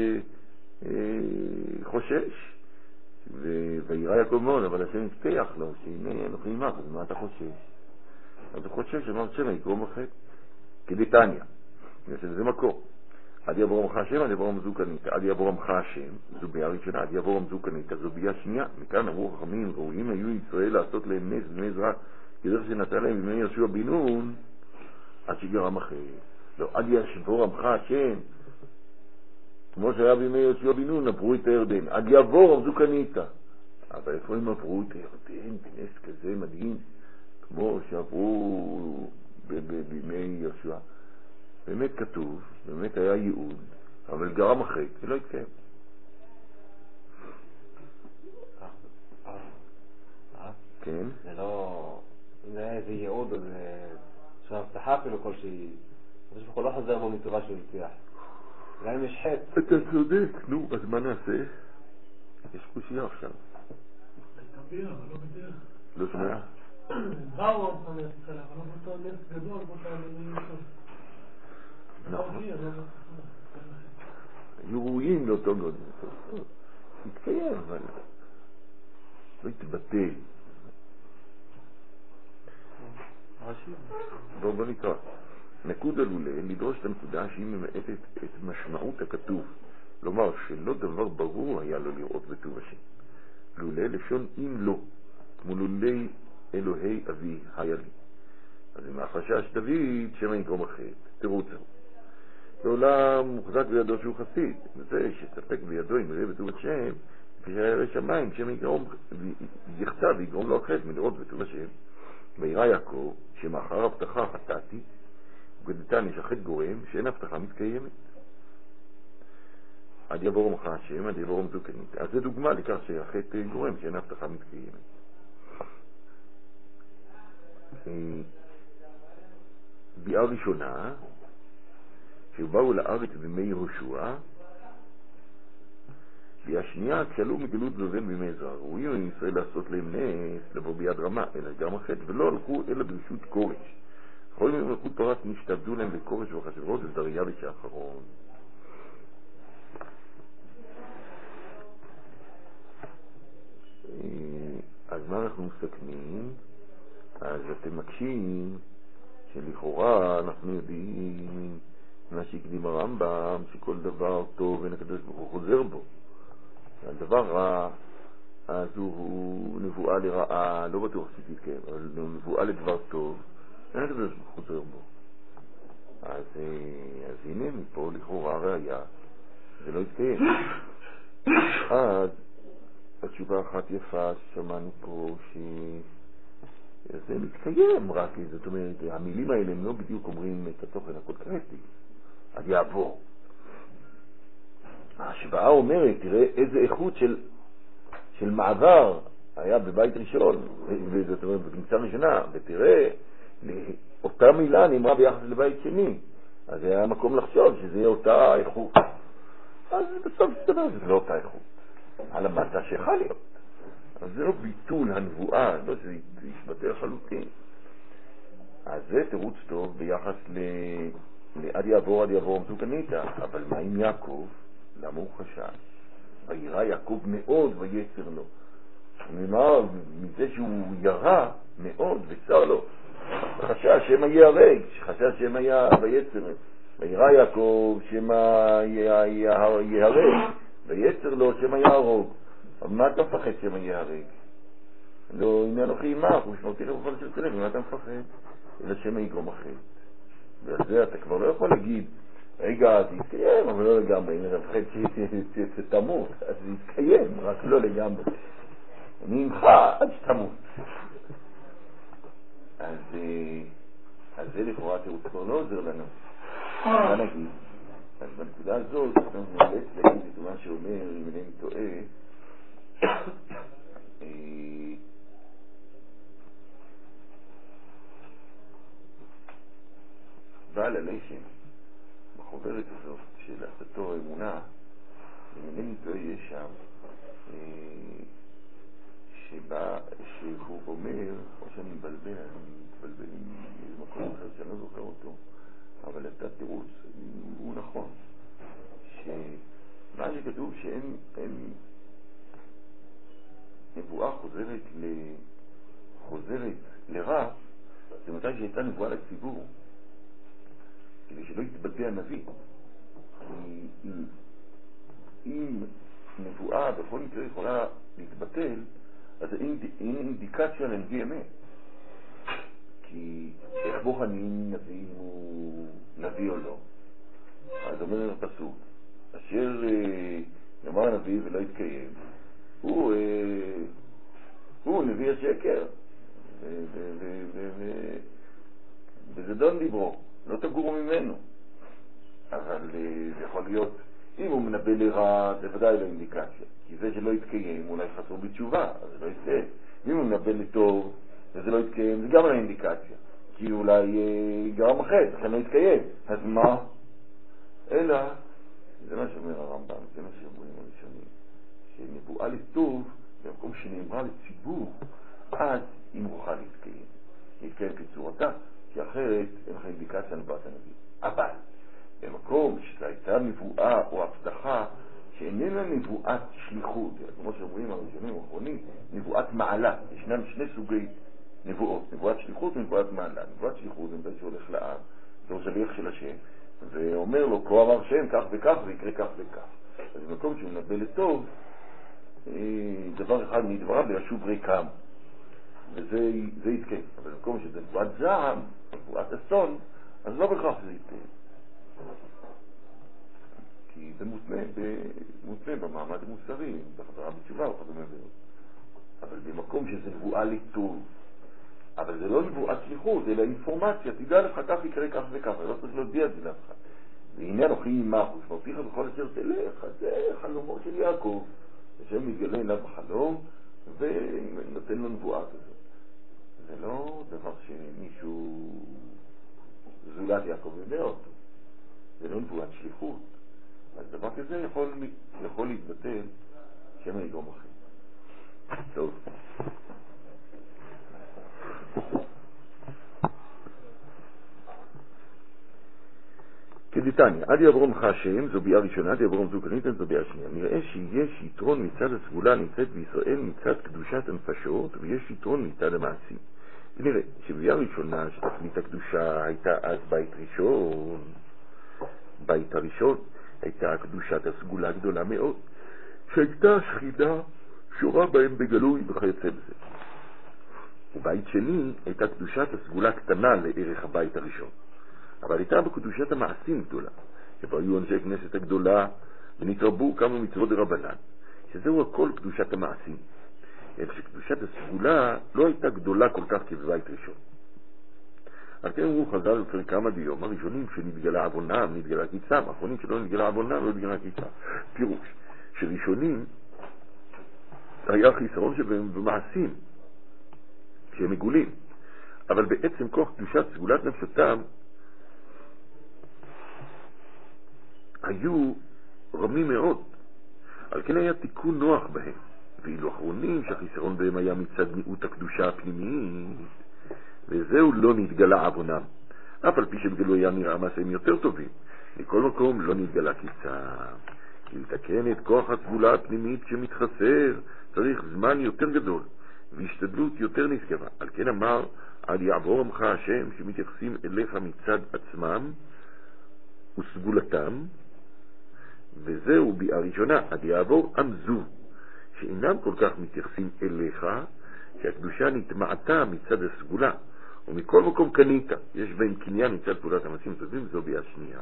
A: חושש, וירא יעקב מאוד, אבל השם הבטיח לו שהנה אנוכי עמך, אז מה אתה חושש? אז הוא חושש, אמר שמא יגרום החטא. כדתניא, זה מקור. עד יעבור עמך השם, עד יעבור עמזו קניתה. עד יעבור עמך השם, זו ביאה ראשונה, עד יעבור עמזו קניתה, זו ביאה שנייה. מכאן אמרו חכמים, ראויים היו ישראל לעשות להם נס בני עזרא, כדרך שנתן להם בימי יהושע בן נון, עד שגרם החטא. לא, עד יעבור עמך השם, כמו שהיה בימי יהושע בן נון, עברו את הירדן. עד יעבור עמזו קניתה. אבל איפה הם עברו את הירדן בנס כזה מדהים, כמו שעברו בימי יהושע? באמת כתוב, באמת היה ייעוד, אבל גרם החטא, זה לא התקיים. כן?
D: זה לא... זה היה איזה ייעוד, אז יש הבטחה אפילו כלשהי. אני חושב לא חזר בו מתורה שהוא הבטיח. גם אם יש חטא.
A: אתה צודק, נו, אז מה נעשה? יש קושיה עכשיו.
B: תביא, אבל לא בדרך.
A: לא שומע?
B: באו המחנה אבל לא באותו נס גדול, באותו עניינים טוב.
A: נכון. היו ראויים לאותו גודל. התקיים, אבל לא התבטל. בואו נקרא. נקוד עלולה לדרוש את הנקודה שהיא ממעטת את משמעות הכתוב. לומר שלא דבר ברור היה לו לראות בטוב השם. לולה לשון אם לא, כמו לולי אלוהי אבי היה לי. אז אם החשש דוד שמא יגרום החטא, תירוץ הוא. בעולם מוחזק בידו שהוא חסיד, וזה שספק בידו אם יראה בטוב השם, כפי שהיה שמיים, שמא יגרום, יחצה ויגרום לו החטא מלראות בטוב השם. וירא יעקב שמאחר הבטחה חטאתי, וכדתניא שהחטא גורם שאין הבטחה מתקיימת. עד יעבור עמך השם, עד יעבור עמזו קניתה. אז זה דוגמה לכך שהחטא גורם שאין הבטחה מתקיימת. ביאה ראשונה, שבאו לארץ בימי יהושע, ביאה שנייה, כשעלו מגלות בבל בימי עזרא, ראויים עם ישראל לעשות להם נס, לבוא ביד רמה, אלא גם החטא, ולא הלכו אלא ברשות קורש. יכולים עם מלכות פרס נשתעבדו להם בקורש וחשברות וזריעה האחרון. מה אנחנו מסכמים? אז אתם מקשים שלכאורה אנחנו יודעים מה שהקדים הרמב"ם, שכל דבר טוב אין הקדוש ברוך הוא חוזר בו. הדבר רע, אז הוא נבואה לרעה, לא בטוח שתתקיים, אבל נבואה לדבר טוב, אין הקדוש ברוך הוא חוזר בו. אז הנה מפה לכאורה ראיה, זה לא יתקיים. אז התשובה אחת יפה ששמענו פה שזה מתקיים רק, זאת אומרת, המילים האלה הם לא בדיוק אומרים את התוכן הקונקרטי, אז יעבור. ההשוואה אומרת, תראה איזה איכות של מעבר היה בבית ראשון, זאת אומרת, בקמצה ראשונה, ותראה, אותה מילה נאמרה ביחס לבית שני, אז היה מקום לחשוב שזה יהיה אותה איכות. אז בסוף זה דבר, זה לא אותה איכות. על המטה שיכול להיות. אז זה לא ביטול הנבואה, לא שזה ישבטא לחלוטין. אז זה תירוץ טוב ביחס עד יעבור מזוקניתה. אבל מה עם יעקב? למה הוא חשש? וירא יעקב מאוד ויצר לו. נאמר מזה שהוא ירא מאוד וצר לו. חשש שמא ייהרג, חשש שמא ויצר. וירא יעקב שמא ייהרג. ויצר לו שמא יהרוג. אבל מה אתה מפחד שמא ייהרג? לא, הנה אנוכי עמך, ושמרתי לך בכל אשר תלך, ומה אתה מפחד? אלא שמא יגרום החטא. ועל זה אתה כבר לא יכול להגיד, רגע, זה יתקיים, אבל לא לגמרי. אם אתה מפחד שתמות, אז זה יתקיים, רק לא לגמרי. אני עמך עד שתמות. אז זה לכאורה תירוץ כבר לא עוזר לנו. מה נגיד? אז בנקודה הזאת, אנחנו נאלץ להגיד את מה שאומר, אם אינני טועה, בעל הלשם, בחוברת הזאת של הסתור האמונה, אם אינני טועה יש שם, שהוא אומר, או שאני מתבלבל עם מקום אחר שאני לא זוכר אותו, אבל אתה תירוץ, הוא נכון, שמה שכתוב שאין נבואה חוזרת לרע, זה מתי שהייתה נבואה לציבור, כדי שלא יתבטא הנביא. אם נבואה בכל מקרה יכולה להתבטל, אז אין אינדיקציה לנביא אמת. כי איך בוחנים נביא הוא נביא או לא? אז אומר הפסוק, אשר יאמר הנביא ולא יתקיים, הוא נביא השקר, וזדון דיברו, לא תגורו ממנו. אבל זה יכול להיות, אם הוא מנבא לרע, זה ודאי לא אינדיקציה, כי זה שלא יתקיים אולי חסור בתשובה, אז זה לא יתקיים. אם הוא מנבא לטוב וזה לא יתקיים, זה גם לא אינדיקציה, כי אולי גרם אחר, לכן לא יתקיים. אז מה? אלא, זה מה שאומר הרמב"ם, זה מה שאומרים הראשונים, שנבואה לטוב, במקום שנאמרה לציבור, אז היא מוכרחה להתקיים כצורתה, כי אחרת אין לך אינדיקציה נבואת הנביא. אבל במקום שזו הייתה נבואה או הבטחה שאיננה נבואת שליחות, אלא כמו שאומרים הראשונים האחרונים, נבואת מעלה. ישנם שני סוגי נבואות, נבואת שליחות ונבואת מעלה. נבואת שליחות זה מתי שהולך לעם, זה שליח של השם, ואומר לו, כה אמר שם, כך וכך, ויקרה כך וכך. אז במקום שהוא מנבא לטוב, דבר אחד מדבריו וישוב ריקם, וזה יתקיים. אבל במקום שזה נבואת זעם, נבואת אסון, אז לא בכך זה יתקיים. כי זה מותנה במעמד המוסרי, בחזרה בתשובה וכדומה ועוד. אבל במקום שזה נבואה לטוב, אבל זה לא נבואת שליחות, אלא אינפורמציה, תדע לך כך יקרה כך וכך, לא צריך להודיע את זה לאף אחד. והנה אנוכי עמך ושמרתיך בכל אשר תלך, אז זה חלומו של יעקב, השם מתגלה אליו בחלום ונותן לו נבואה כזאת. זה לא דבר שמישהו זולת יעקב יודע אותו, זה לא נבואת שליחות. אז דבר כזה יכול להתבטל שמא יגרום אחר. טוב. כדי כדתניא, עד יעבור עמך השם, זו ביאה ראשונה, עד יעבור זו קניתן, זו ביאה שנייה. נראה שיש יתרון מצד הסגולה נמצאת בישראל מצד קדושת הנפשות, ויש יתרון מצד המעשים. ונראה שביאה ראשונה שתכלית הקדושה הייתה אז בית ראשון, בית הראשון הייתה קדושת הסגולה גדולה מאוד, שהייתה השכינה שורה בהם בגלוי וכיוצא בזה. ובית שני הייתה קדושת הסגולה קטנה לערך הבית הראשון, אבל הייתה בקדושת המעשים גדולה, שבו היו אנשי כנסת הגדולה ונתרבו כמה מצוות דרבנן, שזהו הכל קדושת המעשים. אלא שקדושת הסגולה לא הייתה גדולה כל כך כבבית ראשון. על כן אמרו חז"ל לפני כמה דיום, הראשונים שנתגלה עוונם נתגלה קיצם, האחרונים שלא נתגלה עוונם לא נתגלה קיצם. פירוש שראשונים היה חיסרון שבהם במעשים שהם מגולים, אבל בעצם כוח קדושת סגולת נפשותם היו רמים מאוד. על כן היה תיקון נוח בהם, ואילו אחרונים שהחיסרון בהם היה מצד מיעוט הקדושה הפנימית, וזהו לא נתגלה עוונם, אף על פי שבגלו היה נראה מעשים יותר טובים. מכל מקום לא נתגלה קיצם, כי לתקן את כוח הסגולה הפנימית שמתחסר צריך זמן יותר גדול והשתדלות יותר נשגבה. על כן אמר עד יעבור עמך השם, שמתייחסים אליך מצד עצמם וסגולתם, וזהו ביאה ראשונה, עד יעבור עמזו, שאינם כל כך מתייחסים אליך, שהקדושה נטמעתה מצד הסגולה, ומכל מקום קנית, יש בהם קניין מצד פעולת המעשים טובים, זו ביאה שנייה.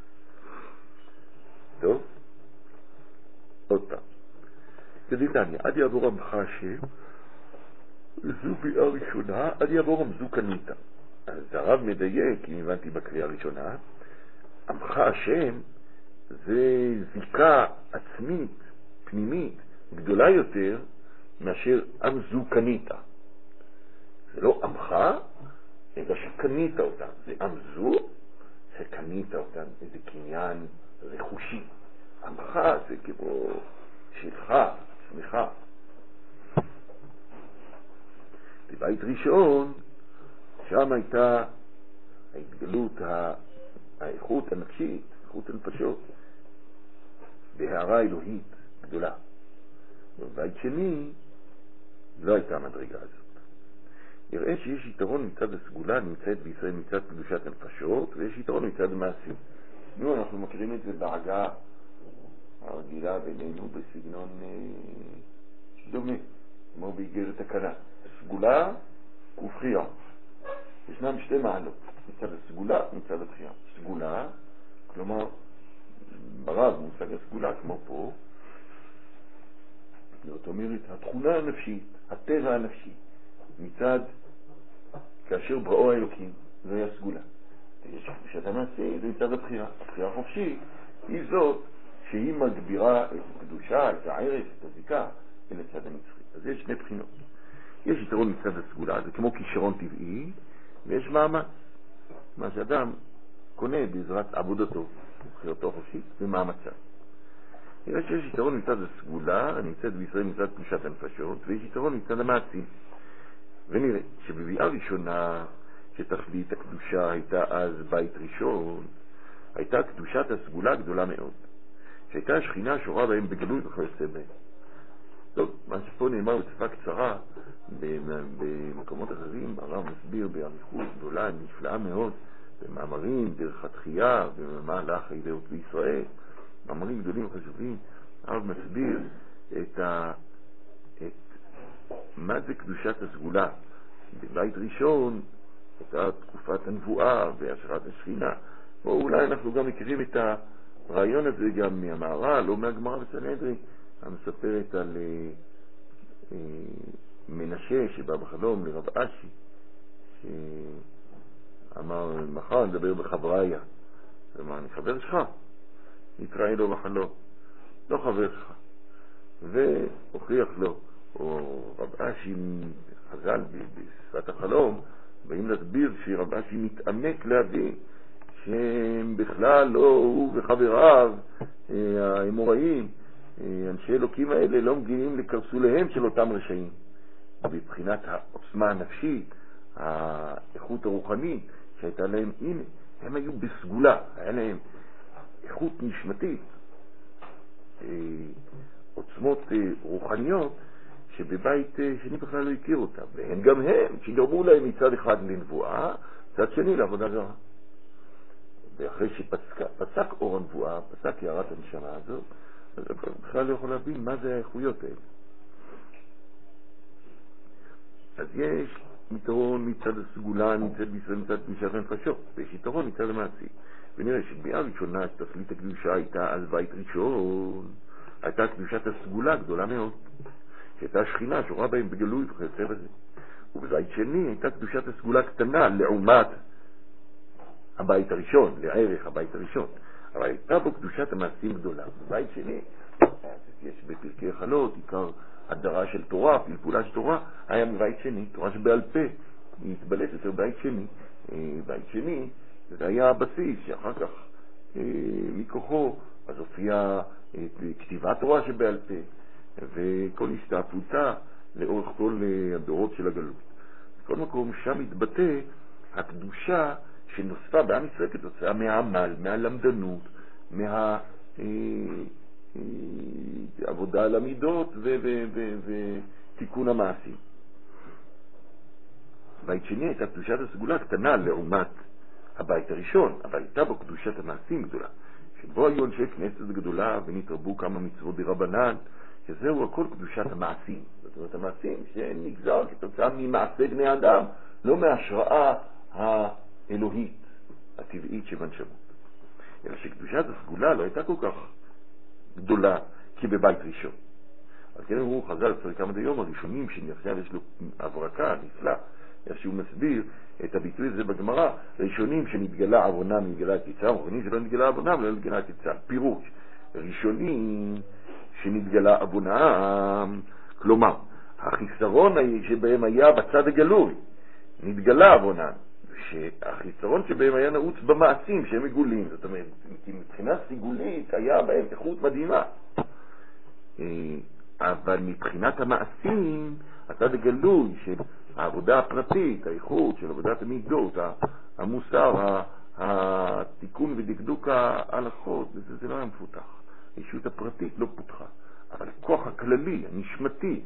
A: טוב? עוד פעם. כדתניא, עד יעבור עמך השם, זו ביאה ראשונה, עד יעבור עמזו קנית. אז הרב מדייק, אם הבנתי בקריאה הראשונה, עמך השם זה זיקה עצמית, פנימית, גדולה יותר מאשר עמזו קנית. זה לא עמך, אלא שקנית אותם. זה עמזו, שקנית אותם, איזה קניין רכושי. עמך זה כמו שלך, עצמך. בבית ראשון, שם הייתה ההתגלות, האיכות הנפשית, איכות הנפשות, בהערה אלוהית גדולה. בבית שני לא הייתה המדרגה הזאת. נראה שיש יתרון מצד הסגולה נמצאת בישראל מצד קדושת הנפשות, ויש יתרון מצד מעשים. אנחנו מכירים את זה בהגה הרגילה בינינו בסגנון דומה, כמו באיגרת הקלה. סגולה ובחירה. ישנם שתי מעלות, מצד הסגולה ומצד הבחירה. סגולה, כלומר, ברב מושג הסגולה כמו פה, זאת אומרת, התכונה הנפשית, הטבע הנפשי, מצד כאשר בראו האלוקים, זו היה סגולה. יש שאתה מעשה, זה מצד הבחירה. הבחירה החופשית היא זאת שהיא מגבירה את הקדושה, את הערך, את הזיקה, אל הצד המצחי. אז יש שני בחינות. יש יתרון מצד הסגולה, זה כמו כישרון טבעי, ויש מאמץ. מה שאדם קונה בעזרת עבודתו, בחירתו החופשית, ומאמצה. נראה שיש יתרון מצד הסגולה, נמצאת בישראל מצד קדושת הנפשות, ויש יתרון מצד המעשים. ונראה שבביאה ראשונה שתכלית הקדושה הייתה אז בית ראשון, הייתה קדושת הסגולה גדולה מאוד, שהייתה השכינה שורה בהם בגלוי וכיוצא בהם. טוב, מה שפה נאמר בצפה קצרה, במקומות אחרים הרב מסביר באריכות גדולה, נפלאה מאוד, במאמרים, דרך התחייה, במהלך ההידעות בישראל, מאמרים גדולים וחשובים, הרב מסביר מה זה קדושת הסגולה. בבית ראשון הייתה תקופת הנבואה והשראת השכינה. אולי אנחנו גם מכירים את הרעיון הזה גם מהמהר"ל או מהגמרא בסנהדרין, המספרת על מנשה שבא בחלום לרב אשי, שאמר מחר נדבר בחבריה. אמר, אני חבר שלך, נתראה לו בחלום, לא חבר שלך, והוכיח לו. או רב אשי חז"ל בשפת החלום באים להסביר שרב אשי מתעמק להבין שהם בכלל לא, הוא וחבריו האמוראים, אנשי אלוקים האלה, לא מגיעים לקרסוליהם של אותם רשעים. בבחינת העוצמה הנפשית, האיכות הרוחנית שהייתה להם, הנה, הם היו בסגולה, היה להם איכות נשמתית, עוצמות רוחניות, שבבית שני בכלל לא הכיר אותם, והם גם הם, שגרמו להם מצד אחד לנבואה, מצד שני לעבודה זרה. ואחרי שפסק אור הנבואה, פסק הערת הנשמה הזאת, אז בכלל לא יכול להבין מה זה האיכויות האלה. אז יש יתרון מצד הסגולה, מצד קדושת הנפשות, ויש יתרון מצד המעשי. ונראה שבביאה ראשונה שתכלית הקדושה הייתה על בית ראשון, הייתה קדושת הסגולה גדולה מאוד, שהייתה שכינה שורה בהם בגלוי וכיוצא בזה. ובבית שני הייתה קדושת הסגולה קטנה לעומת הבית הראשון, לערך הבית הראשון. אבל הייתה בו קדושת המעשים גדולה. בבית שני יש בפרקי חלות, עיקר הדרה של תורה, פלפולה של תורה, היה מבית שני, תורה שבעל פה, היא התבלט יותר בית שני. בית שני זה היה הבסיס שאחר כך מכוחו אז הופיעה כתיבת תורה שבעל פה וכל הסתעפותה לאורך כל הדורות של הגלות. בכל מקום שם התבטא הקדושה שנוספה בעם ישראל כתוצאה מהעמל, מהלמדנות, עבודה על המידות ותיקון המעשים. בית שני הייתה קדושת הסגולה קטנה לעומת הבית הראשון, אבל הייתה בו קדושת המעשים גדולה, שבו היו אנשי כנסת גדולה ונתרבו כמה מצוות דרבנן, שזהו הכל קדושת המעשים. זאת אומרת המעשים שנגזר כתוצאה ממעשה בני אדם, לא מההשראה האלוהית הטבעית שבנשמות. אלא שקדושת הסגולה לא הייתה כל כך גדולה כבבית ראשון. אז כן הוא חז"ל צריך כמה דיום הראשונים שעכשיו יש לו הברקה נפלא, איך שהוא מסביר את הביטוי הזה בגמרא, ראשונים שנתגלה עוונם נתגלה קיצם, ראשונים שלא נתגלה עוונם לא נתגלה קיצם. פירוש, ראשונים שנתגלה עוונם, כלומר החיסרון שבהם היה בצד הגלוי נתגלה עוונם, שהחיסרון שבהם היה נעוץ במעשים שהם מגולים. זאת אומרת, מבחינה סיגולית היה בהם איכות מדהימה, אבל מבחינת המעשים הצד הגלוי של העבודה הפרטית, האיכות של עבודת המידות, המוסר, התיקון ודקדוק ההלכות, זה לא היה מפותח. האישות הפרטית לא פותחה, אבל הכוח הכללי, הנשמתי,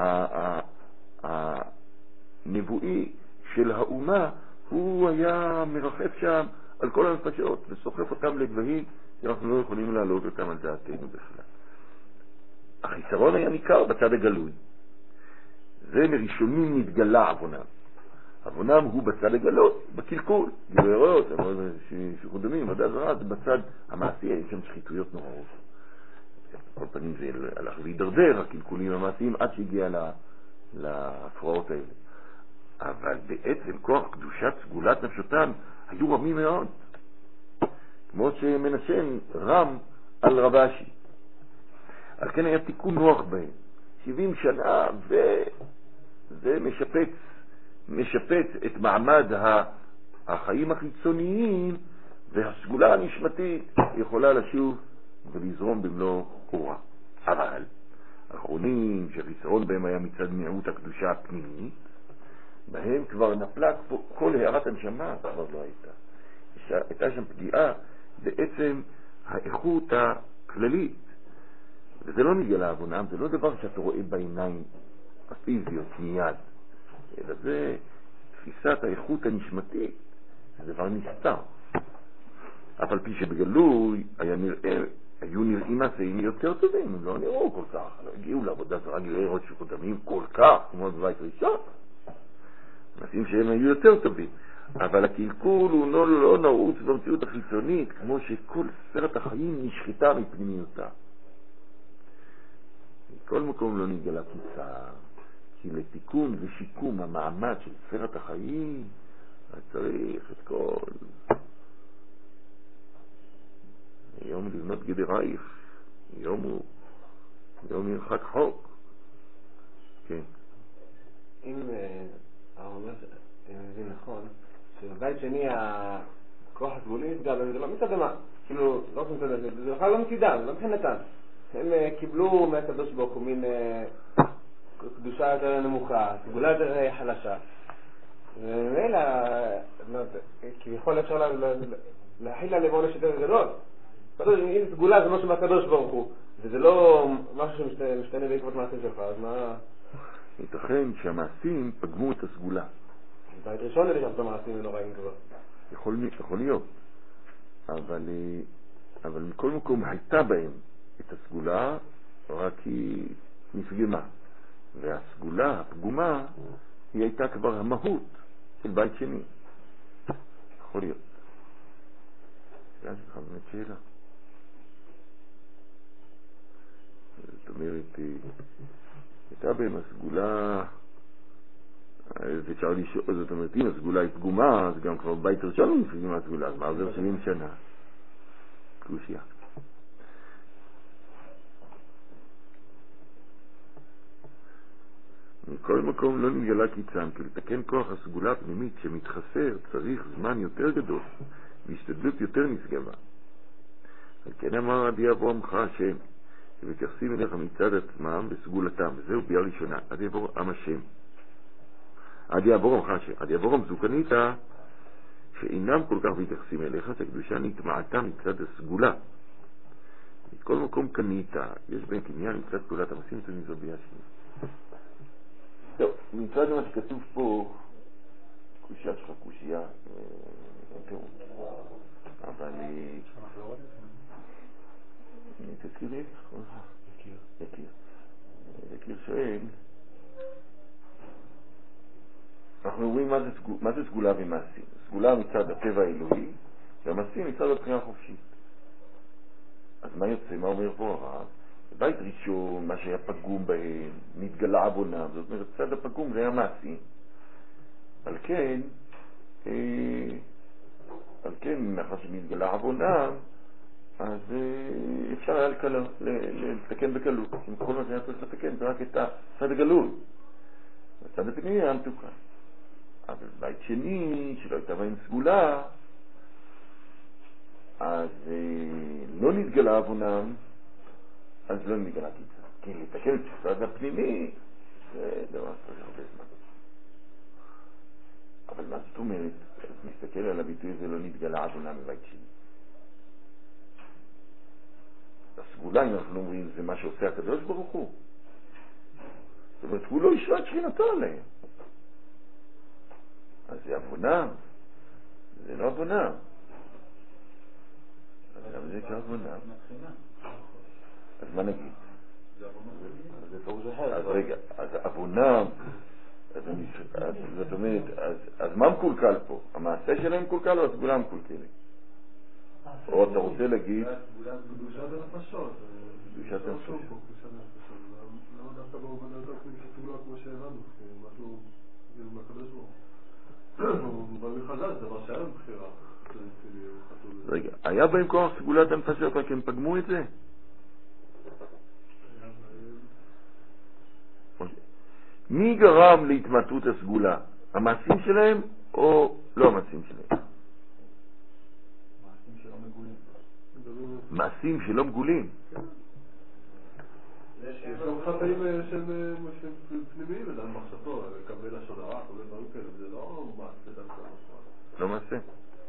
A: הנבואי של האומה, הוא היה מרחף שם על כל הנפשות וסוחף אותם לגבהים שאנחנו לא יכולים להעלות אותם על דעתנו בכלל. החיסרון היה ניכר בצד הגלוי. זה מראשונים נתגלה עוונם. עוונם הוא בצד הגלות, בקלקול, גילוי עריות, שחודמים, עבודה זרה, זה בצד המעשי, יש שם שחיתויות נוראות. כל פנים זה הלך להידרדר, הקלקולים המעשיים, עד שהגיע להפרעות האלה. אבל בעצם כוח קדושת סגולת נפשותם היו רמים מאוד, כמו שמנשן רם על רבשי. על כן היה תיקון נוח בהם 70 שנה, וזה משפץ את מעמד החיים החיצוניים, והסגולה הנשמתית יכולה לשוב ולזרום במלוא אורה. אבל האחרונים שחיסרון בהם היה מצד מיעוט הקדושה הפנימית, בהם כבר נפלה כל הערת הנשמה, כבר לא הייתה. הייתה שם פגיעה בעצם האיכות הכללית, וזה לא נגלה עוונם, זה לא דבר שאתה רואה בעיניים הפיזיות מיד, אלא זה תפיסת האיכות הנשמתית, זה דבר נסתר. אף על פי שבגלוי היו נראים מעשים יותר טובים, הם לא נראו כל כך, לא הגיעו לעבודה זרה גילוי עריות שקודמים כל כך, כמו בבית ראשון, מעשים שהם היו יותר טובים. אבל הקלקול הוא לא נעוץ במציאות החיצונית, כמו שכל סרט החיים נשחטה מפנימיותה. מכל מקום לא נגלה קיצה, כי לתיקון ושיקום המעמד של סרט החיים צריך את כל יום לבנות גדרייך, יום ירחק חוק. כן.
D: אם מבין נכון, שבבית שני הכוח הסגולי התגלה, זה לא מצדמה, כאילו, לא מצדמה, זה בכלל לא מצידם, זה לא מבחינתם. הם קיבלו מהקדוש ברוך הוא מין קדושה יותר נמוכה, סגולה יותר חלשה. ומילא, כביכול אפשר להחיל עליהם עונש יותר גדול. אם סגולה זה משהו מהקדוש ברוך הוא, וזה לא משהו שמשתנה בעקבות מעשים שלך, אז מה...
A: ייתכן שהמעשים פגמו את הסגולה.
D: בית ראשון נראה את המעשים נוראים כבר.
A: יכול להיות. אבל מכל מקום הייתה בהם את הסגולה, רק היא נפגמה. והסגולה, הפגומה, היא הייתה כבר המהות של בית שני. יכול להיות. שאלה שלך באמת שאלה. זאת אומרת, הייתה בהם הסגולה, אפשר לשאול, זאת אומרת, אם הסגולה היא פגומה, אז גם כבר בית ראשון נפגמה הסגולה, אז מה עובר 70 שנה? קלושייה. מכל מקום לא נתגלה קיצם, כי לתקן כוח הסגולה הפנימית שמתחסר צריך זמן יותר גדול והשתדלות יותר נשגבה. על כן אמר עדי אברומך השם, שמתייחסים אליך מצד עצמם בסגולתם, וזהו ביאה ראשונה, עדי אברום עם השם. עדי אברומך השם, עדי אברום זו קניתה שאינם כל כך מתייחסים אליך, שהקדושה נטמעתה מצד הסגולה. מכל מקום קניתה, יש בין קניין מצד סגולת המסים, זו ביאה שנייה. טוב, מצד מה שכתוב פה, קושייה שלך קושייה, אבל תזכיר לי? יקיר שואל, אנחנו אומרים מה זה סגולה ומעשים. סגולה מצד הטבע האלוהי, והמעשים מצד הבחירה החופשית. אז מה יוצא? מה אומר פה הרב? בית ראשון, מה שהיה פגום בהם, נתגלה עוונם, זאת אומרת, צד הפגום זה היה מעשים. על כן, מאחר שנתגלה עוונם, אז אפשר היה לתקן בקלות. אם כל מה שהיה צריך לתקן, זה רק את הצד הגלוי. הצד הפנימי היה מתוקן. אבל בית שני, שלא הייתה בהם סגולה, אז לא נתגלה עוונם, אז לא נתגלה קיצה. כי לתקן את הצד הפנימי, זה דבר צריך הרבה זמן. אבל מה זאת אומרת? אז נסתכל על הביטוי הזה, לא נתגלה עוונם מבית שני. הסגולה, אם אנחנו אומרים, זה מה שעושה הקדוש ברוך הוא. זאת אומרת, הוא לא ישרה את שכינתו עליהם. אז זה עוונם, זה לא עוונם. אבל זה כעוונם. אז מה נגיד? אז רגע, אז עוונם, זאת אומרת, אז מה מקולקל פה? המעשה שלהם מקולקל או הסגולה מקולקלת? או אתה רוצה להגיד?
B: קדושת הנפשות.
A: קדושת הנפשות.
B: למה דווקא בעבודתו כתוב כמו שהבנו? משהו מהקדוש ברוך הוא. אבל מחז"ל זה דבר שהיה בבחירה.
A: רגע, היה בהם כוח סגולת הנפשות, רק הם פגמו את זה? מי גרם להתמעטות הסגולה? המעשים שלהם או לא המעשים שלהם? מעשים שלא מגולים.
B: יש גם חטאים שהם פנימיים, זה על מחשבתו, לקבל לשון הרע, קבל דברים כאלה, זה לא מעשה דווקא.
A: לא מעשה?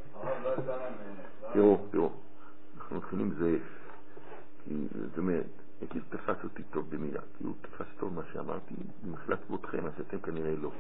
A: תראו, אנחנו מתחילים זאב. זאת אומרת, יקיר תפס אותי טוב במילה, כי הוא תפס טוב מה שאמרתי, במחלט כבודכם, אז אתם כנראה לא.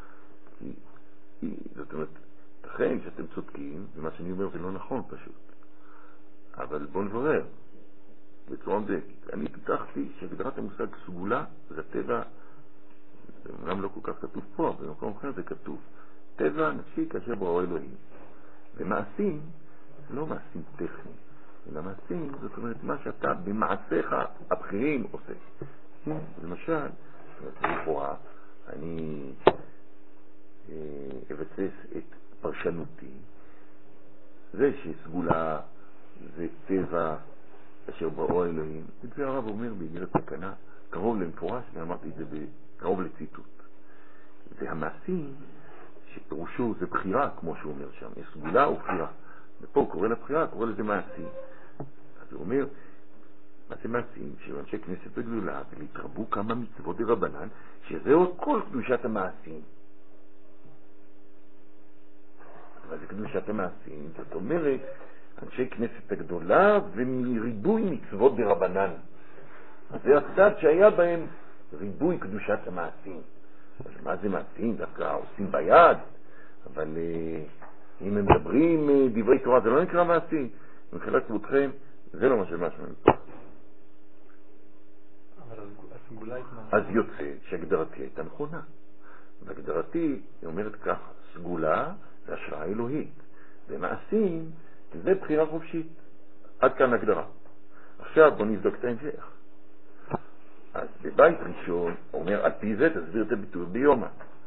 A: זאת אומרת, תכן שאתם צודקים, ומה שאני אומר זה לא נכון פשוט. אבל בוא נברר. בצורה מדויקת. אני פיתחתי שהגדרת המושג סגולה זה הטבע, זה גם לא כל כך כתוב פה, אבל במקום אחר זה כתוב. טבע נפשי כאשר בראו אלוהים. ומעשים, לא מעשים טכניים, אלא מעשים, זאת אומרת, מה שאתה במעשיך הבחירים עושה. למשל, לכאורה, אני אבסס את פרשנותי. זה שסגולה זה טבע אשר בראו אלוהים. את זה הרב אומר באגרת תקנה, קרוב למפורש, ואמרתי את זה קרוב לציטוט. זה המעשים שפירושו זה בחירה, כמו שהוא אומר שם. יש סגולה ובחירה. ופה הוא קורא לבחירה, קורא לזה מעשים. אז הוא אומר, מה זה מעשים? שאנשי כנסת בגלולה, ולהתרבו כמה מצוות דרבנן, שזהו כל קדושת המעשים. אבל זה קדושת המעשים, זאת אומרת, אנשי כנסת הגדולה ומריבוי מצוות דרבנן. אז זה הצד שהיה בהם ריבוי קדושת המעשים. אז מה זה מעשים? דווקא עושים ביד, אבל אם הם מדברים דברי תורה זה לא נקרא מעשים. מבחינת כבודכם זה לא מה שמשמע מפה. אז יוצא שהגדרתי הייתה נכונה. והגדרתי היא אומרת ככה, סגולה זה השראה אלוהית, ומעשים זה בחירה חופשית. עד כאן הגדרה. עכשיו בוא נבדוק את ההמשך. אז בבית ראשון אומר על פי זה תסביר את הביטוי ביומא.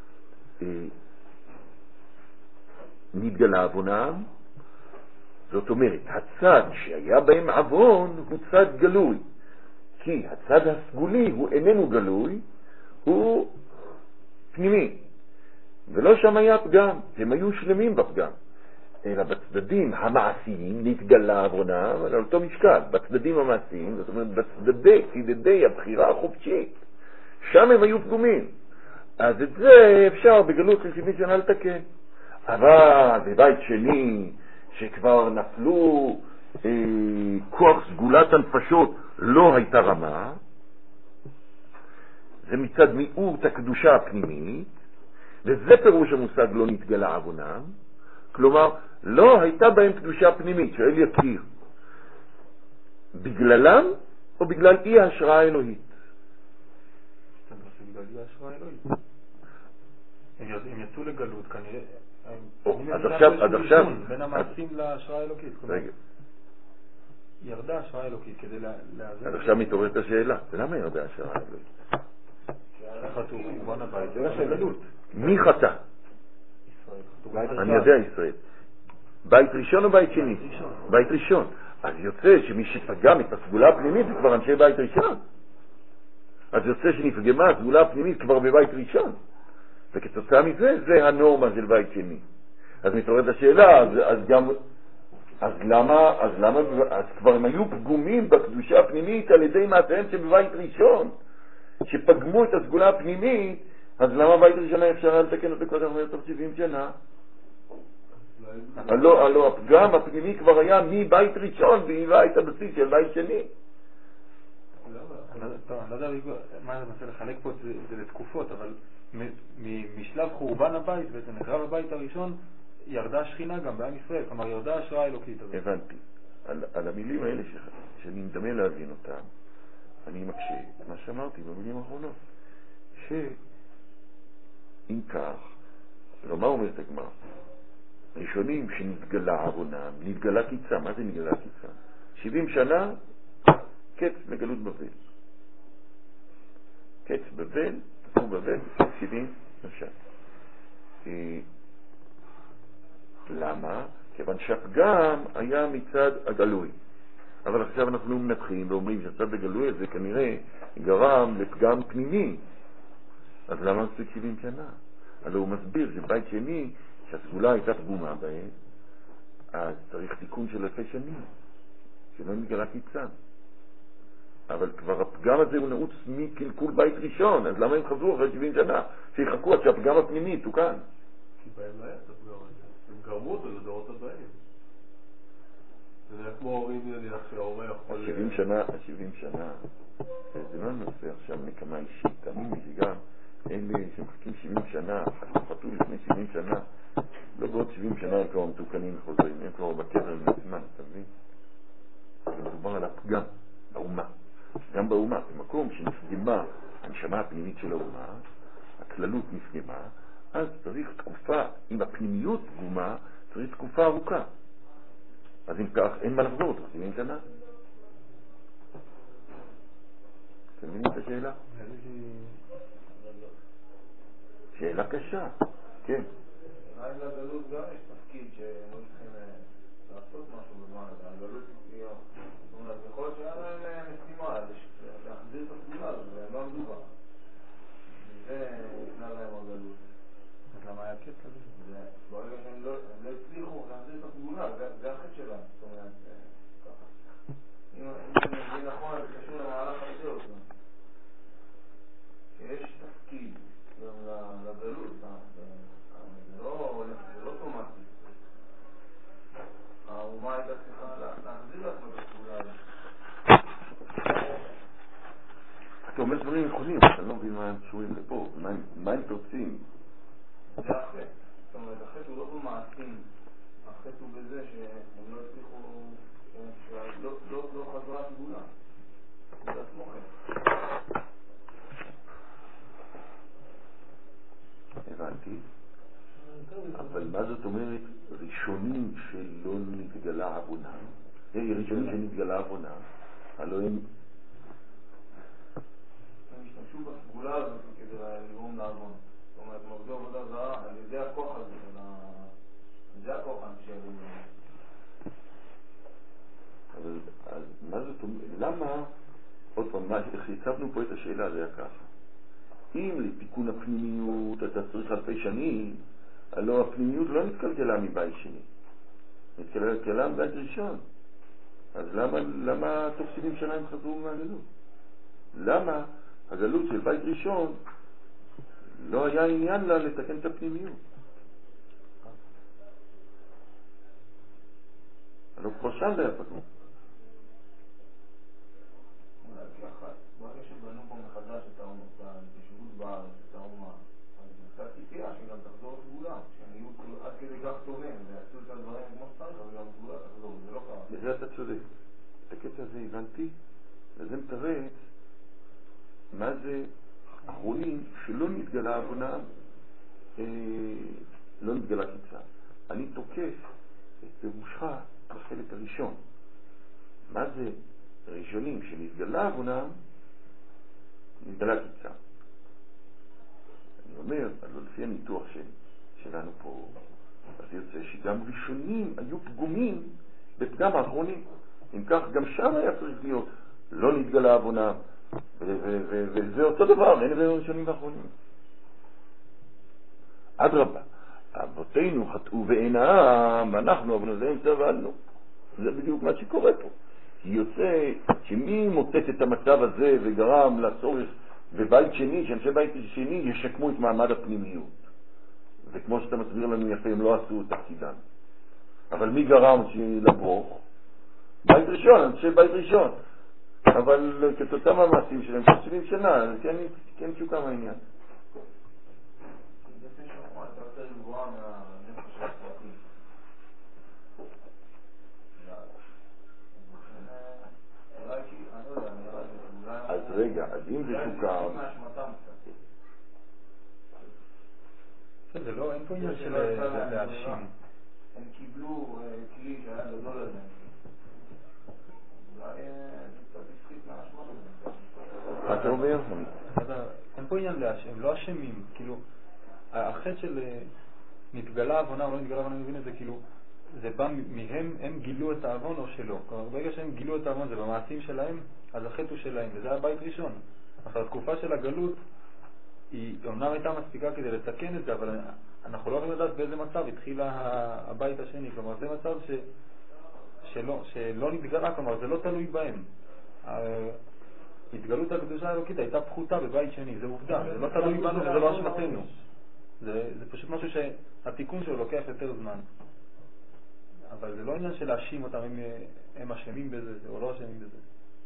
A: נתגלה עוונם, זאת אומרת הצד שהיה בהם עוון הוא צד גלוי, כי הצד הסגולי הוא איננו גלוי, הוא פנימי, ולא שם היה פגם, הם היו שלמים בפגם, אלא בצדדים המעשיים נתגלה עוונם על אותו משקל, בצדדים המעשיים, זאת אומרת בצדדי הבחירה החופשית, שם הם היו פגומים. אז את זה אפשר בגלות של 70 שנה לתקן. אבל בבית שני שכבר נפלו כוח סגולת הנפשות לא הייתה רמה, זה מצד מיעוט הקדושה הפנימית, וזה פירוש המושג לא נתגלה עוונם, כלומר לא הייתה בהם קדושה פנימית. שואל יקיר, בגללם או בגלל אי ההשראה האלוהית?
C: בגלל אי ההשראה האלוהית. הם יצאו לגלות כנראה.
A: אז עכשיו
C: בין המעשים להשראה האלוקית.
A: רגע.
C: ירדה השראה האלוקית כדי לאזן.
A: אז עכשיו מתעוררת השאלה, למה ירדה השראה האלוקית?
C: חטאו חורבן הבית, זה ראשי גלות.
A: מי חטא? אני יודע ישראל. בית ראשון או בית שני? בית ראשון. אז יוצא שמי שפגם את הסגולה הפנימית זה כבר אנשי בית ראשון. אז יוצא שנפגמה הסגולה הפנימית כבר בבית ראשון. וכתוצאה מזה זה הנורמה של בית שני. אז מתעוררת השאלה, אז כבר הם היו פגומים בקדושה הפנימית על ידי מעשיהם שבבית ראשון, שפגמו את הסגולה הפנימית, אז למה בית ראשון אפשר לתקן אותו כל כך מהר תוך 70 שנה? הלא הפגם הפנימי כבר היה מבית ראשון והיווה את הבסיס של בית שני.
C: אני לא יודע מה אני מנסה לחלק פה את זה לתקופות, אבל משלב חורבן הבית, בעצם נחרב הבית הראשון, ירדה השכינה גם בעם ישראל, כלומר ירדה השראה האלוקית הזאת.
A: הבנתי. על המילים האלה שאני מדמה להבין אותם, אני מקשה את מה שאמרתי במילים האחרונות, שאם כך, לא מה אומרת הגמרא? ראשונים שנתגלה עוונם, נתגלה קיצה. מה זה נתגלה קיצה? 70 שנה קץ מגלות בבל. קץ בבל, תפור בבל, 70 שנה. למה? כיוון שהפגם היה מצד הגלוי. אבל עכשיו אנחנו מנתחים ואומרים שהצד הגלוי הזה כנראה גרם לפגם פנימי. אז למה מספיק 70 שנה? הלוא הוא מסביר שבית שני, שהסגולה הייתה פגומה בהם, אז צריך תיקון של 1000 שנים, שלא נתגלה קיצה. אבל כבר הפגם הזה הוא נעוץ מקלקול בית ראשון, אז למה הם חזרו אחרי 70 שנה? שיחכו עד שהפגם הפנימי תוקן.
B: כי בהם לא היה את הפגם הזה. הם גרמו אותו לדורות הבאים. זה נראה כמו הורים נניח שההורה יכול...
A: 70 שנה, זה לא נושא עכשיו נקמה אישית, תאמין לי שגם אלה שמחכים 70 שנה, חטאו לפני 70 שנה, לא בעוד 70 שנה הם כבר מתוקנים וחוזרים, הם כבר בקרן מזמן, אתה מבין? זה מדובר על הפגם באומה. גם באומה, במקום שנפגמה הנשמה הפנימית של האומה, הכללות נפגמה, אז צריך תקופה, אם הפנימיות פגומה, צריך תקופה ארוכה. אז אם כך, אין מה לחזור אותו, 70 שנה. אתם מבינים את השאלה? שאלה קשה, כן.
D: אולי לגלות גם יש תפקיד שלא צריכים לעשות משהו בזמן הזה. הגלות היא... זאת אומרת, יכול להיות שהיה להם משימה, להחזיר את הסגולה, זה לא מדובר. וזה נקנה להם הגלות.
C: אז למה היה קטע כזה?
D: ברגע שהם לא הצליחו להחזיר את הסגולה, זה החטא שלהם. זאת אומרת, ככה. אם זה נכון, זה קשור למהלך הזה. שיש תפקיד גם לגלות, זה לא אוטומטי. האומה הייתה צריכה
A: מה הם קשורים לפה? מה הם תוצאים?
E: זה החטא. זאת אומרת, החטא הוא לא במעשים. החטא הוא בזה שהם לא הצליחו, לא חזרה סגולה. זה עצמו חטא.
A: הבנתי. אבל מה זאת אומרת ראשונים שלא נתגלה עוונם? ראשונים שנתגלה עוונם, הלוא הם
E: השתמשו בסגולה הזאת כדי לגרום לעוון. זאת אומרת, מרדו עבודה זרה על ידי הכוח הזה, זה הכוח האנשי.
A: אבל מה זאת אומרת? למה, עוד פעם, הצבנו פה את השאלה, זה היה ככה. אם לתיקון הפנימיות אתה צריך אלפי שנים, הלוא הפנימיות לא נתקלקלה מבית שני, נתקלקלה מבית ראשון. אז למה תוך 70 שנה הם חזרו מהגלות? למה הגלות של בית ראשון לא היה עניין לה לתקן את הפנימיות? הלוא כבר שם זה היה פגום.
E: ברגע שבנו פה מחדש את ההתיישבות בארץ, את האומה, אז קצת ציפייה שגם תחזור סגולה, שהם יהיו עד כדי כך טובים ויעשו את הדברים כמו שצריך, אבל גם סגולה תחזור, זה לא קרה.
A: בזה אתה צודק. את הקטע הזה הבנתי, וזה מתרץ מה זה אחרונים שלא נתגלה עוונם, לא נתגלה קיצה. אני תוקף את פירושך בחלק הראשון. מה זה ראשונים שנתגלה עוונם, נתגלה קיצה. אני אומר, לפי הניתוח שלנו פה, אז יוצא שגם ראשונים היו פגומים בפגם האחרונים. אם כך, גם שם היה צריך להיות, לא נתגלה עוונם, וזה אותו דבר, אין בין ראשונים ואחרונים. אדרבה, אבותינו חטאו ואינם, אנחנו אבותינו סבלנו. זה בדיוק מה שקורה פה. יוצא שמי מוצאת את המצב הזה וגרם לצורך בבית שני, שאנשי בית שני ישקמו את מעמד הפנימיות. וכמו שאתה מסביר לנו יפה, הם לא עשו את תפקידם. אבל מי גרם לברוך? בית ראשון, אנשי בית ראשון. אבל כתוצאה מהמעשים שלהם, 70 שנה, כן תשוקה מהעניין.
E: לפני שאומר, אתה יותר גבוהה מהנפש של הפרטים.
A: אז רגע, אז אם זה תשוקה...
C: זה לא, אין פה עניין של להאשים.
E: הם קיבלו כלי שהיה גדול לזה. אולי זה קצת הפחית מהאשמה לזה.
A: מה אתה אומר?
C: אין פה עניין להאשים, הם לא אשמים. כאילו, החטא של נתגלה עוונה או לא נתגלה עוונה, אני מבין את זה, כאילו, זה בא מהם, הם גילו את העוון או שלא. כלומר, ברגע שהם גילו את העוון, זה במעשים שלהם, אז החטא הוא שלהם, וזה הבית ראשון. אחר התקופה של הגלות, היא אומנם הייתה מספיקה כדי לתקן את זה, אבל אנחנו לא יכולים לדעת באיזה מצב התחיל הבית השני. כלומר, זה מצב שלא נתגלה, כלומר, זה לא תלוי בהם. התגלות הקדושה האלוקית הייתה פחותה בבית שני, זה עובדה, זה לא תלוי בנו וזה לא אשמתנו. זה פשוט משהו שהתיקון שלו לוקח יותר זמן. אבל זה לא עניין של להאשים אותם אם הם אשמים בזה או לא אשמים בזה.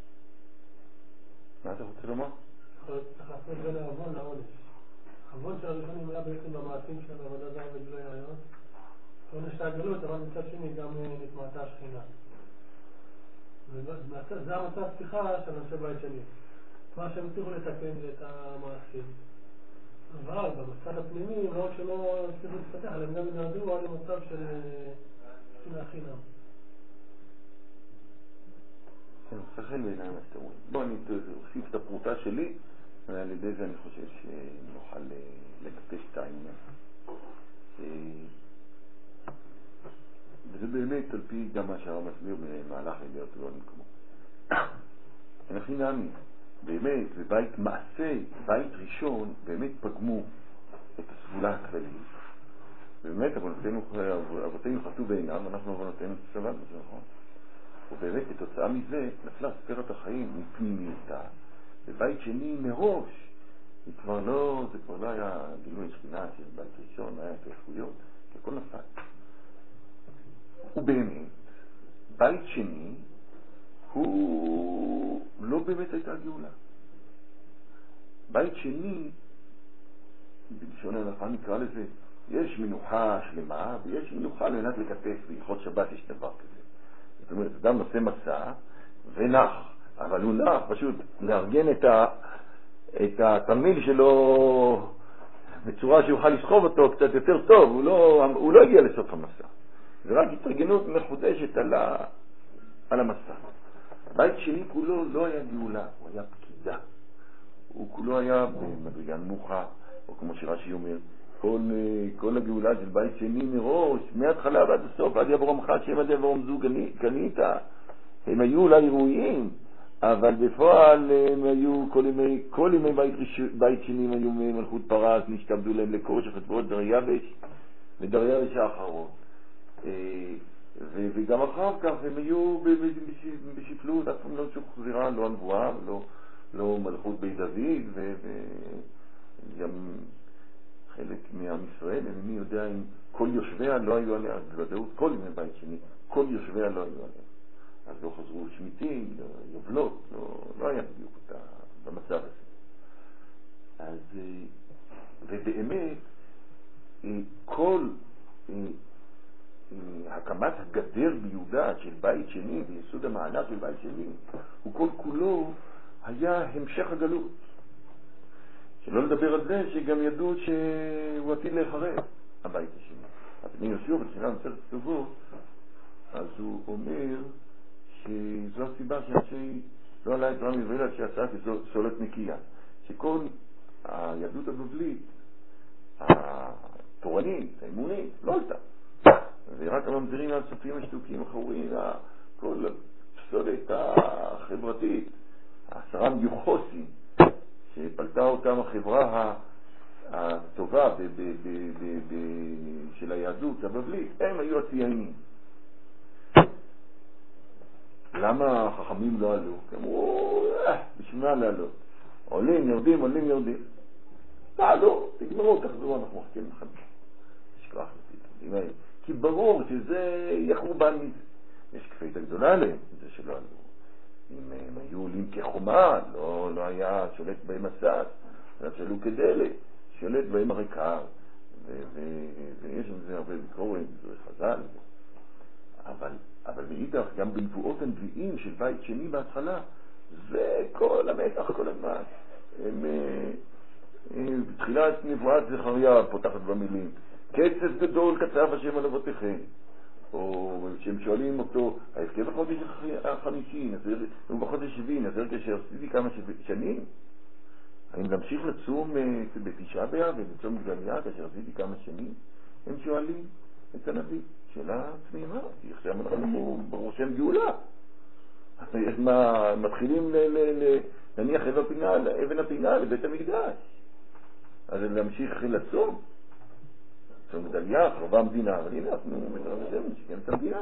A: מה אתה רוצה לומר?
B: צריך לעשות בין העוון לעונש. העוון של הראשונים היה בעצם במעשים של עבודה זרה וגילוי עריות. העונש של הגלות, אבל מצד שני גם נתמעטה השכינה. זה המצב פתיחה של אנשי בית שני. מה שהם הצליחו לתקן זה את המעשים. אבל במצב הפנימי, לא רק שלא הצליחו להתפתח, אבל הם גם נרדו על מצב של שנאה חינם.
A: שחל בעיניים הסתרות. בואו אני אוסיף את הפרוטה שלי, ועל ידי זה אני חושב שנוכל לגבש את העניין. וזה באמת על פי גם מה שהרב מסביר במהלך ידיעות לא נקמו. אנחנו נאמין, באמת, בבית מעשה, בית ראשון, באמת פגמו את הסבולה הכללית. ובאמת, אבותינו חטאו בעינם, אנחנו אבותינו סבלנו, זה נכון. ובאמת, כתוצאה מזה, נפלה ספירת החיים מפנימיותה. בבית שני מראש, זה כבר לא היה גילוי שכינה של בית ראשון, היה תרחויות, הכל נפל. ובאמת, בית שני הוא לא באמת הייתה גאולה. בית שני, בלשון ההלכה נקרא לזה, יש מנוחה שלמה ויש מנוחה על מנת לקטף, בהלכות שבת יש דבר כזה. זאת אומרת, אדם נושא מסע ונח, אבל הוא נח פשוט לארגן את התרמיל שלו בצורה שיוכל לסחוב אותו קצת יותר טוב, הוא לא הגיע לסוף המסע. זה רק התארגנות מחודשת על המסע. בית שני כולו לא היה גאולה, הוא היה פקידה. הוא כולו היה במדרגה נמוכה, או כמו שרש"י אומר, כל הגאולה של בית שני מראש, מההתחלה ועד הסוף, עד יברומך שם עד יברום זו קנית. הם היו אולי ראויים, אבל בפועל הם היו, כל ימי בית שני הם היו מלכות פרס, נשתעבדו להם לקור שחטבו את דרייבש ודרייבש האחרון. וגם אחר כך הם היו בשפלות, אף פעם לא שוחזרה, לא הנבואה, לא מלכות בית דוד, וגם חלק מעם ישראל, אני יודע אם כל יושביה לא היו עליה, בוודאות כל ימי בית שני, כל יושביה לא היו עליה. אז לא חזרו שמיטים, יובלות, לא היה בדיוק במצב הזה. אז, ובאמת, כל הקמת הגדר ביהודה של בית שני ויסוד המעלה של בית שני, הוא כל כולו היה המשך הגלות. שלא לדבר על זה שגם ידעו שהוא עתיד להיחרב, הבית השני. אז אני יושב בתחילה מצוות כתובות, אז הוא אומר שזו הסיבה שאנשי לא עלה את רם יבואל עד שעשה כסולת נקייה. שכל היהדות הבבלית, התורנית, האמונית, לא עלתה. ורק הממזרים הסופים השטוקים החורים, כל הפסולת החברתית, 10 מיוחוסים, שפלטה אותם החברה הטובה של היהדות הבבלית, הם היו הציינים. למה החכמים לא עלו? כי אמרו, בשביל מה לעלות? עולים, יורדים, עולים, יורדים. תעלו, תגמרו, תחזרו, אנחנו מחכים לכם. תשכח אותי. כי ברור שזה יהיה חורבן מזה. יש כפית הגדולה עליהם, זה שלא עלו. אם הם היו עולים כחומה, לא היה שולט בהם הסס, אלא שעלו כדלת, שולט בהם הרקע, ויש עם זה הרבה ביקורת, זה חז"ל. אבל מאידך, גם בנבואות הנביאים של בית שני בהתחלה, זה כל המתח, כל הזמן. בתחילת נבואת זכריה פותחת במילים, קצף גדול קצף השם על אבותיכם. או שהם שואלים אותו, ההפקד בחודש החמישי, הוא בחודש 70, נזר כאשר עשיתי כמה שנים? האם להמשיך לצום בתשעה באב ולצום בגליה כאשר עשיתי כמה שנים? הם שואלים את הנביא, שאלה תמימה, כי עכשיו אנחנו ברושם גאולה. מתחילים להניח אבן הפינה לבית המקדש. אז להמשיך לצום. צום גדליה, חרבה המדינה, אבל הנה אנחנו מדברים שכן את המדינה.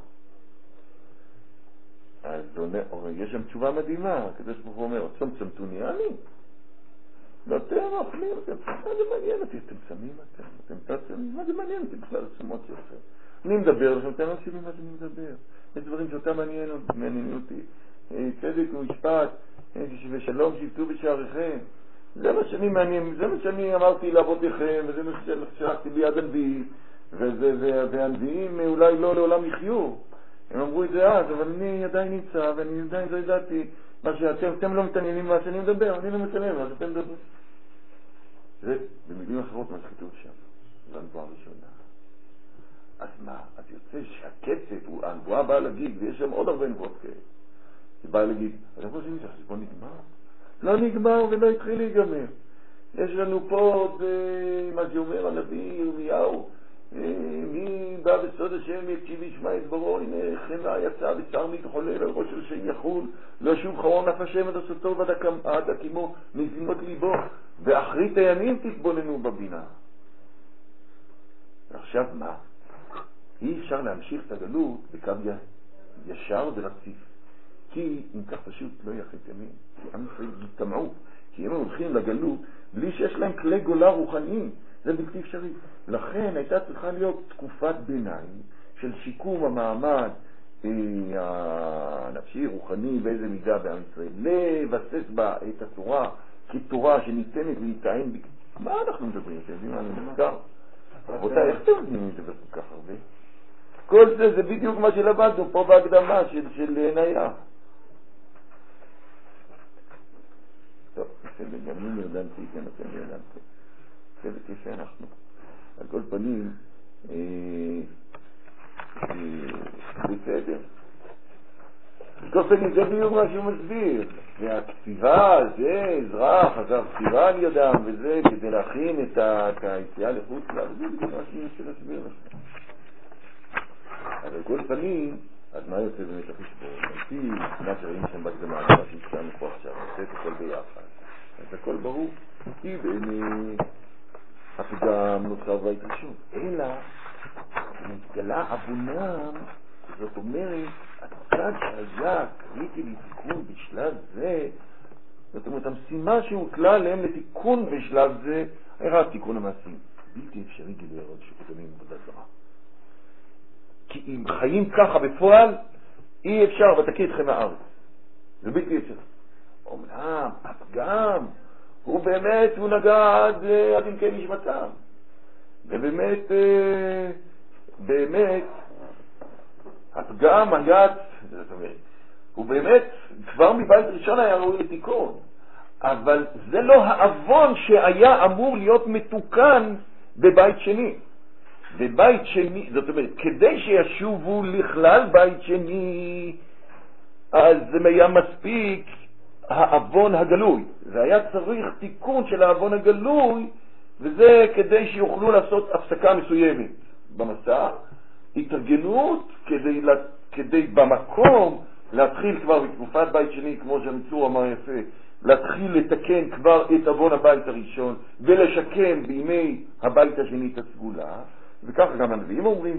A: אז יש שם תשובה מדהימה, הקדוש ברוך הוא אומר, צום צמתוני אני? לא, אתם אוכלים, מה זה מעניין אותי? אתם שמים אתם תצמים, מה זה מעניין אותי בכלל הצומות שלכם? אני מדבר לכם, אתם לא שמים מה שאני מדבר. יש דברים שאותם מעניינים אותי. צדק ומשפט, ושלום שבטו בשעריכם. זה מה שאני מעניין, זה מה שאני אמרתי לאבותיכם, וזה מה ששלחתי ביד הנביאים, והנביאים אולי לא לעולם יחיו. הם אמרו את זה אז, אבל אני עדיין נמצא, ואני עדיין לא ידעתי מה שאתם לא מתעניינים מה שאני מדבר, אני לא מתעניין מה שאתם מדברים. זה במילים אחרות מה שכתוב שם, זו הנבואה הראשונה. אז מה? אז יוצא שהקצת הוא הנבואה באה להגיד, ויש שם עוד הרבה נבואות כאלה. היא באה להגיד, אז איפה שאני צריך, בוא נגמר. לא נגמר ולא התחיל להיגמר. יש לנו פה עוד מה שאומר הנביא ירמיהו, מי בא בסוד השם יקשיב ישמע את ברו, הנה חנה יצא בצער מתחולל על ראש השם יחול, לא שוב חרון אף השם עד עשותו ועד הקימו מזימות ליבו, ואחרית הימים תתבוננו בבינה. ועכשיו מה? אי אפשר להמשיך את הגלות בקו ישר ורציף. כי אם כך פשוט לא יחית ימים, כי עם ישראל יתמעו, כי הם הולכים לגלות בלי שיש להם כלי גולה רוחניים, זה בלתי אפשרי. לכן הייתה צריכה להיות תקופת ביניים של שיקום המעמד הנפשי, רוחני, באיזה מידה בעם ישראל, לבסס בה את התורה כתורה שניתנת להיטען, מה אנחנו מדברים? אתם יודעים מה אני מזכר? רבותיי, איך אתם יודעים לדבר כל כך הרבה? כל זה בדיוק מה שלמדנו פה בהקדמה של נאיה. טוב, בסדר, גם אני נרדמתי, גם אתם נרדמתי. צוות יפה אנחנו. על כל פנים, בסדר. כל פנים, זה בדיוק מה שהוא מסביר. והכתיבה, זה אזרח, אגב, כתיבה על ידם, וזה כדי להכין את היציאה לחוץ לה, וזה בדיוק מה שהוא רוצה להסביר לכם. אבל כל פנים, אז מה יוצא באמת החשבון? לפי מה שראים שם בהקדמה, מה שהתקענו פה עכשיו, נעשה את הכל ביחד. אז הכל ברור, כי בעיני הפגם נוצר בית ראשון. אלא, נתגלה עוונם, זאת אומרת, הצד שהיה קריטי לתיקון בשלב זה, זאת אומרת, המשימה שהוטלה להם לתיקון בשלב זה, היה רק תיקון המעשים. בלתי אפשרי גילוי הרוד שקודמים עבודה זרה. כי אם חיים ככה בפועל, אי אפשר, ותקיא אתכם מהארץ. זה בלתי אפשרי. אומנם, הפגם, הוא באמת, הוא נגע עד עמקי נשמתם. ובאמת, הפגם היה, זאת אומרת, הוא באמת, כבר מבית ראשון היה ראוי לתיקון. אבל זה לא העוון שהיה אמור להיות מתוקן בבית שני. בבית שני, זאת אומרת, כדי שישובו לכלל בית שני, אז זה היה מספיק העוון הגלוי. זה היה צריך תיקון של העוון הגלוי, וזה כדי שיוכלו לעשות הפסקה מסוימת במסע, התארגנות כדי במקום להתחיל כבר בתקופת בית שני, כמו שהמצור אמר יפה, להתחיל לתקן כבר את עוון הבית הראשון, ולשקם בימי הבית השני את הסגולה, וככה גם הנביאים אומרים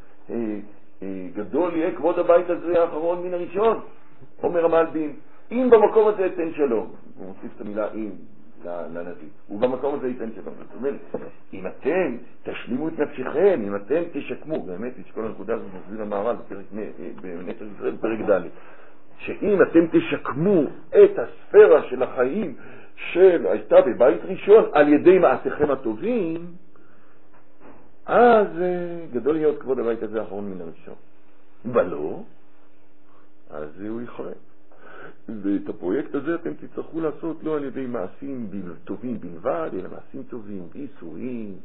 A: גדול יהיה כבוד הבית הזה האחרון מן הראשון, אומר המלבים, אם במקום הזה יתן שלום, הוא מוסיף את המילה אם לנביא, ובמקום הזה ייתן שלום. זאת אומרת, אם אתם תשלימו את נפשכם, אם אתם תשקמו, באמת יש כל הנקודה הזאת מסביר המהר"ל בנצח ישראל פרק ד', שאם אתם תשקמו את הספירה של החיים של הייתה בבית ראשון על ידי מעשיכם הטובים, אז גדול להיות כבוד הבית הזה האחרון מן הראשון. ולא, אז הוא יחרב. ואת הפרויקט הזה אתם תצטרכו לעשות לא על ידי מעשים טובים בלבד, אלא מעשים טובים, ביסורים,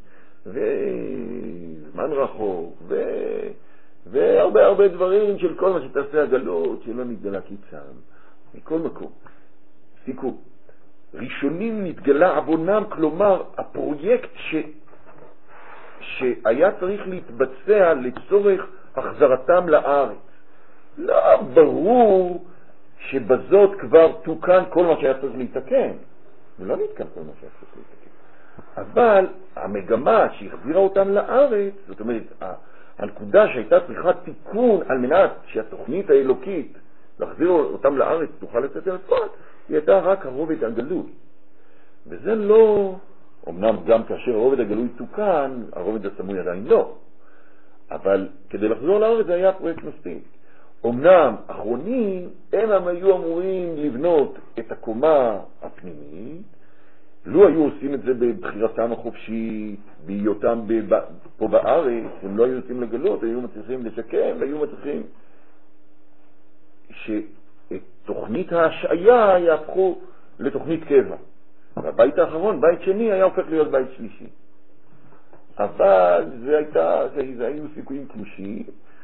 A: וזמן רחוק, והרבה הרבה דברים של כל מה שתעשה הגלות, שלא נתגלה קיצם. מכל מקום. סיכום. ראשונים נתגלה עוונם, כלומר, הפרויקט שהיה צריך להתבצע לצורך החזרתם לארץ. לא ברור שבזאת כבר תוקן כל מה שהיה צריך להתקן. ולא נתקן כל מה שהיה צריך להתקן. אבל המגמה שהחזירה אותם לארץ, זאת אומרת, הנקודה שהייתה צריכה תיקון על מנת שהתוכנית האלוקית להחזיר אותם לארץ תוכל לצאת אל הפועל, היא הייתה רק הרובד הגלוי. וזה לא, אמנם גם כאשר הרובד הגלוי תוקן, הרובד הסמוי עדיין לא. אבל כדי לחזור לארץ זה היה פרויקט מספיק. אמנם אחרונים הם היו אמורים לבנות את הקומה הפנימית, לא היו עושים את זה בבחירתם החופשית, בהיותם פה בארץ, הם לא היו יוצאים לגלות, היו מצליחים לשקם, והיו מצליחים שאת תוכנית ההשעיה יהפכו לתוכנית קבע. והבית האחרון, בית שני, היה הופך להיות בית שלישי. אבל זה היו סיכויים קלושים,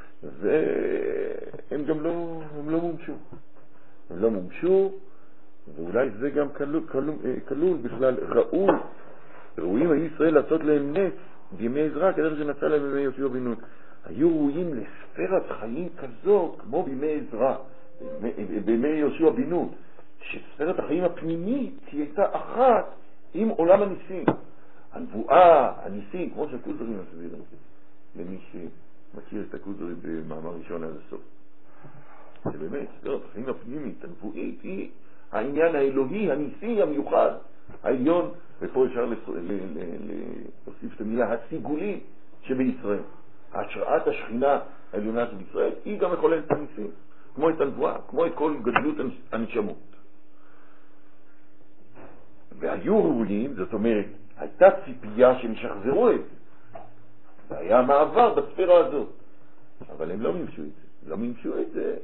A: והם גם לא מומשו. הם לא מומשו, ואולי זה גם כלול בכלל, ראויים היו ישראל לעשות להם נס בימי עזרא, כדרך שנצא להם בימי יהושע בן נון. היו ראויים לספירת חיים כזו, כמו בימי עזרא, בימי יהושע בן נון, שספירת החיים הפנימית הייתה אחת עם עולם הניסים. הנבואה, הניסים, כמו שהכוזרים מסבירים את זה, למי שמכיר את הכוזרים במאמר ראשון עד הסוף. זה באמת, ספירת החיים הפנימית, הנבואית, היא העניין האלוהי, הניסי, המיוחד, העליון, ופה אפשר להוסיף את המילה הסיגולי שבישראל. השראת השכינה העליונה של ישראל היא גם מחוללת את הניסים, כמו את הנבואה, כמו את כל גדלות הנשמות. והיו ראויים, זאת אומרת, הייתה ציפייה שהם ישחזרו את זה. זה היה מעבר בספירה הזאת. אבל הם לא מימשו את זה. לא מימשו את זה.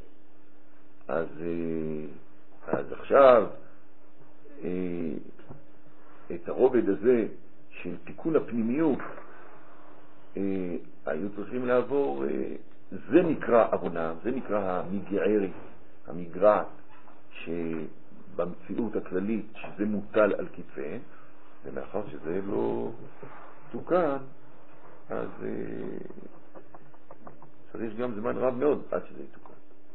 A: אז עכשיו, את הרובד הזה של תיקון הפנימיות, היו צריכים לעבור, זה נקרא עוונה, זה נקרא המגערי, המגרעת, שבמציאות הכללית, שזה מוטל על כתפיהם, ומאחר שזה לא תוקן, אז צריך גם זמן רב מאוד עד שזה יתוקן.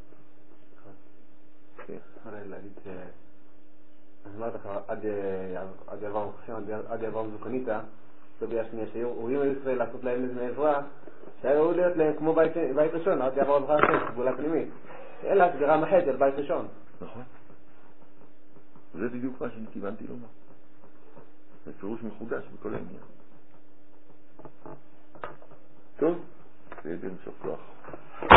A: כן.
D: אולי להגיד אז אמרת לך, עד יעבר מחשם, עד יעבר מזוקניתה, סוגיה שנייה שהיו ישראל לעשות להם איזה מעברה, שהיו להיות להם כמו בית ראשון, עד יעבר מחשם, סגולה פנימית. אלא הסגרה מחד על בית ראשון.
A: נכון. זה בדיוק מה שאני כיוונתי לומר. זה פירוש מחודש בכל העניין. טוב, זה בן סוף כוח.